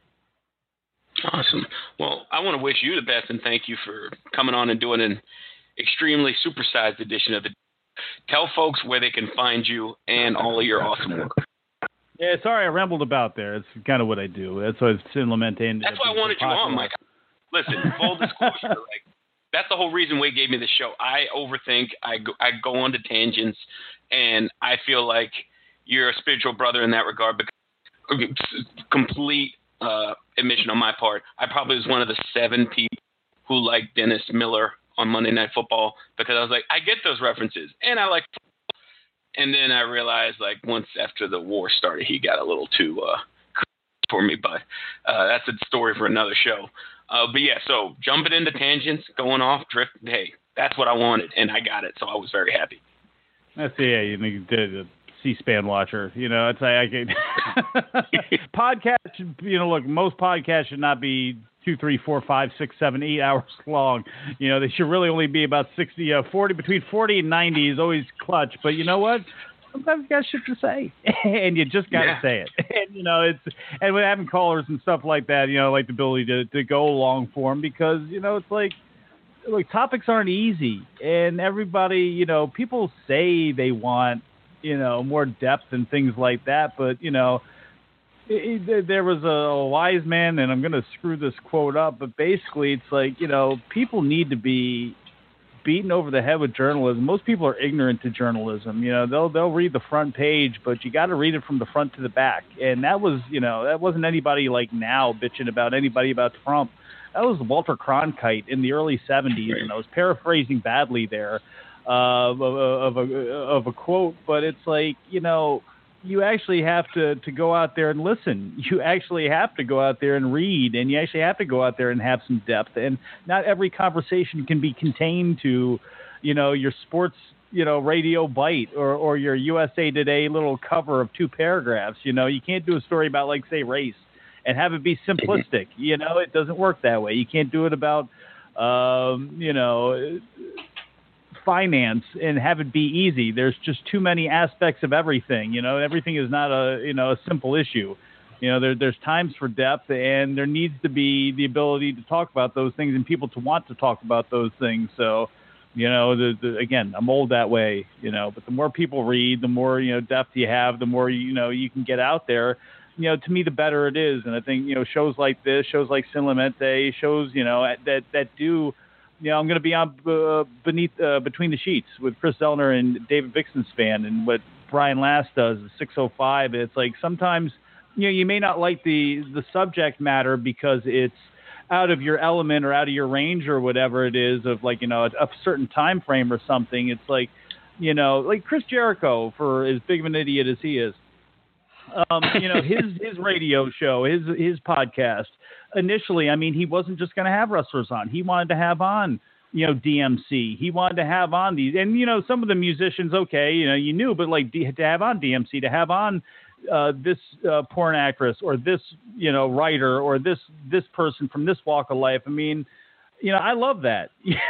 S3: Awesome. Well, I want to wish you the best, and thank you for coming on and doing an extremely supersized edition of the. Tell folks where they can find you and all of your awesome work.
S4: Yeah, sorry I rambled about there. It's kind of what I do. That's why Sin Lamente ended.
S3: That's why I wanted you on, Mike. Listen, full disclosure, that's the whole reason Wade gave me the show. I overthink. I go on to tangents, and I feel like you're a spiritual brother in that regard. Because complete admission on my part, I probably was one of the 7 people who liked Dennis Miller on Monday Night Football because I was like, I get those references, and I like football. And then I realized, once after the war started, he got a little too for me. But that's a story for another show. But yeah, so jumping into tangents, going off, drift. Hey, that's what I wanted, and I got it. So I was very happy.
S4: That's you did a C-SPAN watcher. It's podcast. Look, most podcasts should not be 2, 3, 4, 5, 6, 7, 8 hours long. They should really only be about 40, between 40 and 90 is always clutch. But you know what? Sometimes you got shit to say, and you just got to say it. And and with having callers and stuff like that, like the ability to go long form because it's like topics aren't easy, and everybody, people say they want more depth and things like that, but there was a wise man, and I'm going to screw this quote up, but basically it's like, people need to be beaten over the head with journalism. Most people are ignorant to journalism. They'll read the front page, but you got to read it from the front to the back. And that was, that wasn't anybody like now bitching about anybody about Trump. That was Walter Cronkite in the early 70s, and I was paraphrasing badly there of a quote, but it's like, you actually have to go out there and listen. You actually have to go out there and read, and you actually have to go out there and have some depth. And not every conversation can be contained to, your sports, radio bite or your USA Today little cover of 2 paragraphs. You can't do a story about, say, race and have it be simplistic. It doesn't work that way. You can't do it about, finance and have it be easy. There's just too many aspects of everything. Everything is not a simple issue. There's times for depth, and there needs to be the ability to talk about those things and people to want to talk about those things. So, again, I'm old that way, but the more people read, the more, depth you have, the more, you can get out there, to me, the better it is. And I think, shows like this, shows like Sin Lamente, shows, that do, I'm going to be on Between the Sheets with Chris Zellner and David Bixenspan, and what Brian Last does is 605. It's like sometimes, you may not like the subject matter because it's out of your element or out of your range or whatever it is of a certain time frame or something. It's like, like Chris Jericho, for as big of an idiot as he is, his radio show, his podcast. Initially, he wasn't just going to have wrestlers on. He wanted to have on, DMC. He wanted to have on these, and some of the musicians, okay, you knew, but to have on DMC, to have on this porn actress or this, writer or this person from this walk of life. I love that,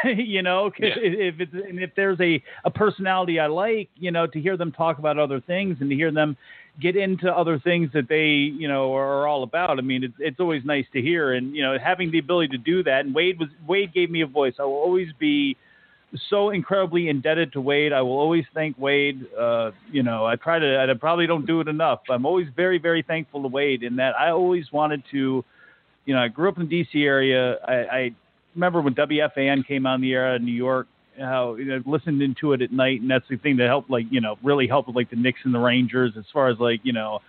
S4: if there's a personality I like, to hear them talk about other things and to hear them get into other things that they, are all about. It's always nice to hear, and, having the ability to do that. And Wade gave me a voice. I will always be so incredibly indebted to Wade. I will always thank Wade. I probably don't do it enough. I'm always very, very thankful to Wade in that I always wanted to, I grew up in the DC area. I remember when WFAN came on the air out of New York, how listened into it at night, and that's the thing that helped, really helped with the Knicks and the Rangers as far as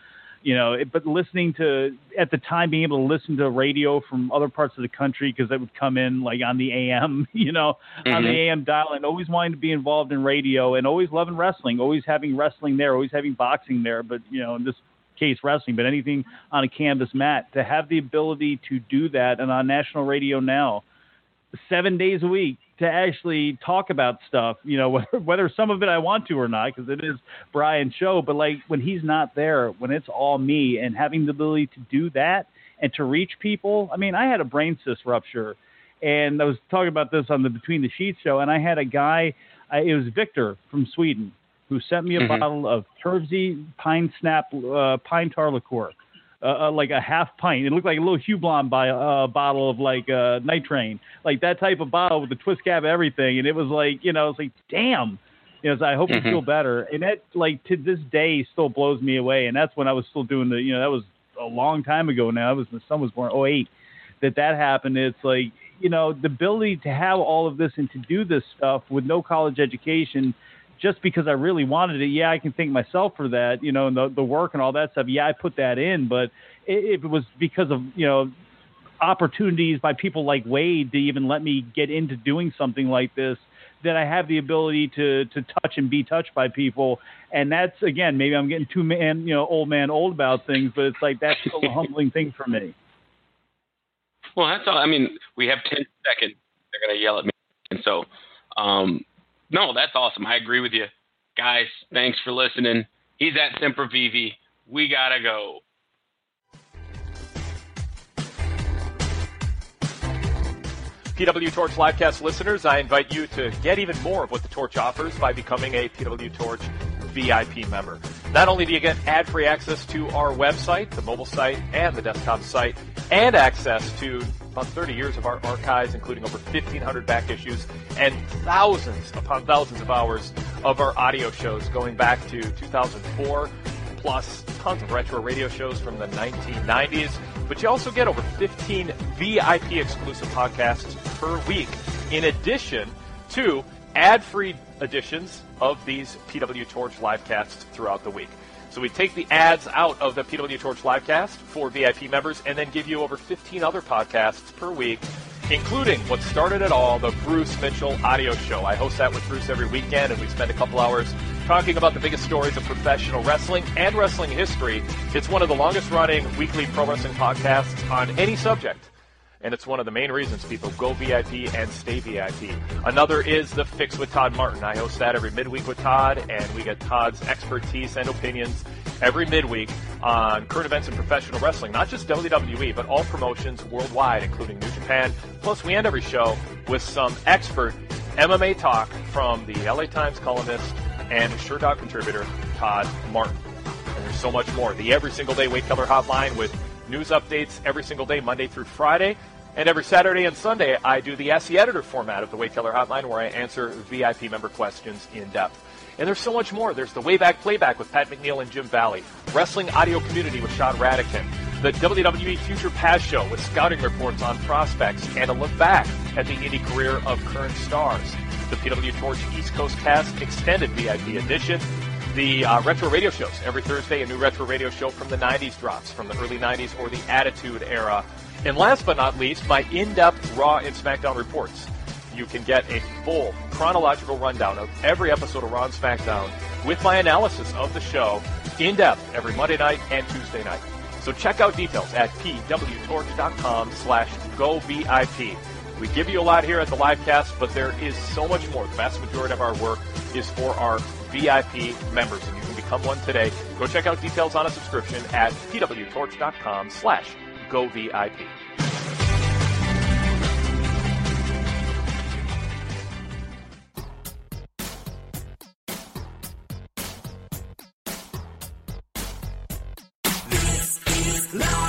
S4: But listening to, at the time, being able to listen to radio from other parts of the country, because that would come in like on the AM, on the AM dial, and always wanting to be involved in radio, and always loving wrestling, always having wrestling there, always having boxing there, but, in this case wrestling, but anything on a canvas mat, to have the ability to do that, and on national radio now, 7 days a week, to actually talk about stuff, whether some of it I want to or not, because it is Brian's show, but like when he's not there, when it's all me, and having the ability to do that and to reach people. I mean, I had a brain cyst rupture, and I was talking about this on the Between the Sheets show, and I had a guy, it was Victor from Sweden, who sent me a bottle of Tervsey Pine Tar liqueur, like a half pint. It looked like a little Hublot bottle of like Nitrain, like that type of bottle with the twist cap and everything. And it was like, it's like, damn, so I hope you feel better. And that, like, to this day still blows me away. And that's when I was still doing that was a long time ago now. My son was born in 2008 that happened. It's like, the ability to have all of this and to do this stuff with no college education, just because I really wanted it. Yeah, I can thank myself for that, and the work and all that stuff. Yeah, I put that in, but if it was because of, opportunities by people like Wade to even let me get into doing something like this, that I have the ability to touch and be touched by people. And that's, again, maybe I'm getting old about things, but it's like, that's still a humbling thing for me.
S3: Well, that's all. I mean, we have 10 seconds. They're going to yell at me. And so, no, that's awesome. I agree with you. Guys, thanks for listening. He's at Sempervivi. We got to go.
S1: PW Torch Livecast listeners, I invite you to get even more of what the Torch offers by becoming a PW Torch VIP member. Not only do you get ad-free access to our website, the mobile site, and the desktop site, and access to about 30 years of our archives, including over 1,500 back issues and thousands upon thousands of hours of our audio shows going back to 2004, plus tons of retro radio shows from the 1990s. But you also get over 15 VIP exclusive podcasts per week, in addition to ad-free editions of these PW Torch Livecasts throughout the week. So we take the ads out of the PW Torch Livecast for VIP members and then give you over 15 other podcasts per week, including what started it all, the Bruce Mitchell audio show. I host that with Bruce every weekend, and we spend a couple hours talking about the biggest stories of professional wrestling and wrestling history. It's one of the longest-running weekly pro wrestling podcasts on any subject, and it's one of the main reasons people go VIP and stay VIP. Another is The Fix with Todd Martin. I host that every midweek with Todd, and we get Todd's expertise and opinions every midweek on current events in professional wrestling, not just WWE, but all promotions worldwide, including New Japan. Plus, we end every show with some expert MMA talk from the LA Times columnist and SureDog contributor, Todd Martin. And there's so much more. The Every Single Day Wade Keller Hotline with news updates every single day, Monday through Friday. And every Saturday and Sunday, I do the Ask the Editor format of the Wade Keller Hotline, where I answer VIP member questions in depth. And there's so much more. There's the Wayback Playback with Pat McNeil and Jim Valley, Wrestling Audio Community with Sean Radican, the WWE Future Past Show with scouting reports on prospects and a look back at the indie career of current stars, the PW Torch East Coast Cast Extended VIP Edition, the retro radio shows. Every Thursday, a new retro radio show from the 90s drops, from the early 90s or the Attitude Era. And last but not least, my in-depth Raw and SmackDown reports. You can get a full chronological rundown of every episode of Raw and SmackDown with my analysis of the show in depth every Monday night and Tuesday night. So check out details at pwtorch.com/govip. We give you a lot here at the Livecast, but there is so much more. The vast majority of our work is for our VIP members, and you can become one today. Go check out details on a subscription at pwtorch.com/govip.
S8: This is love.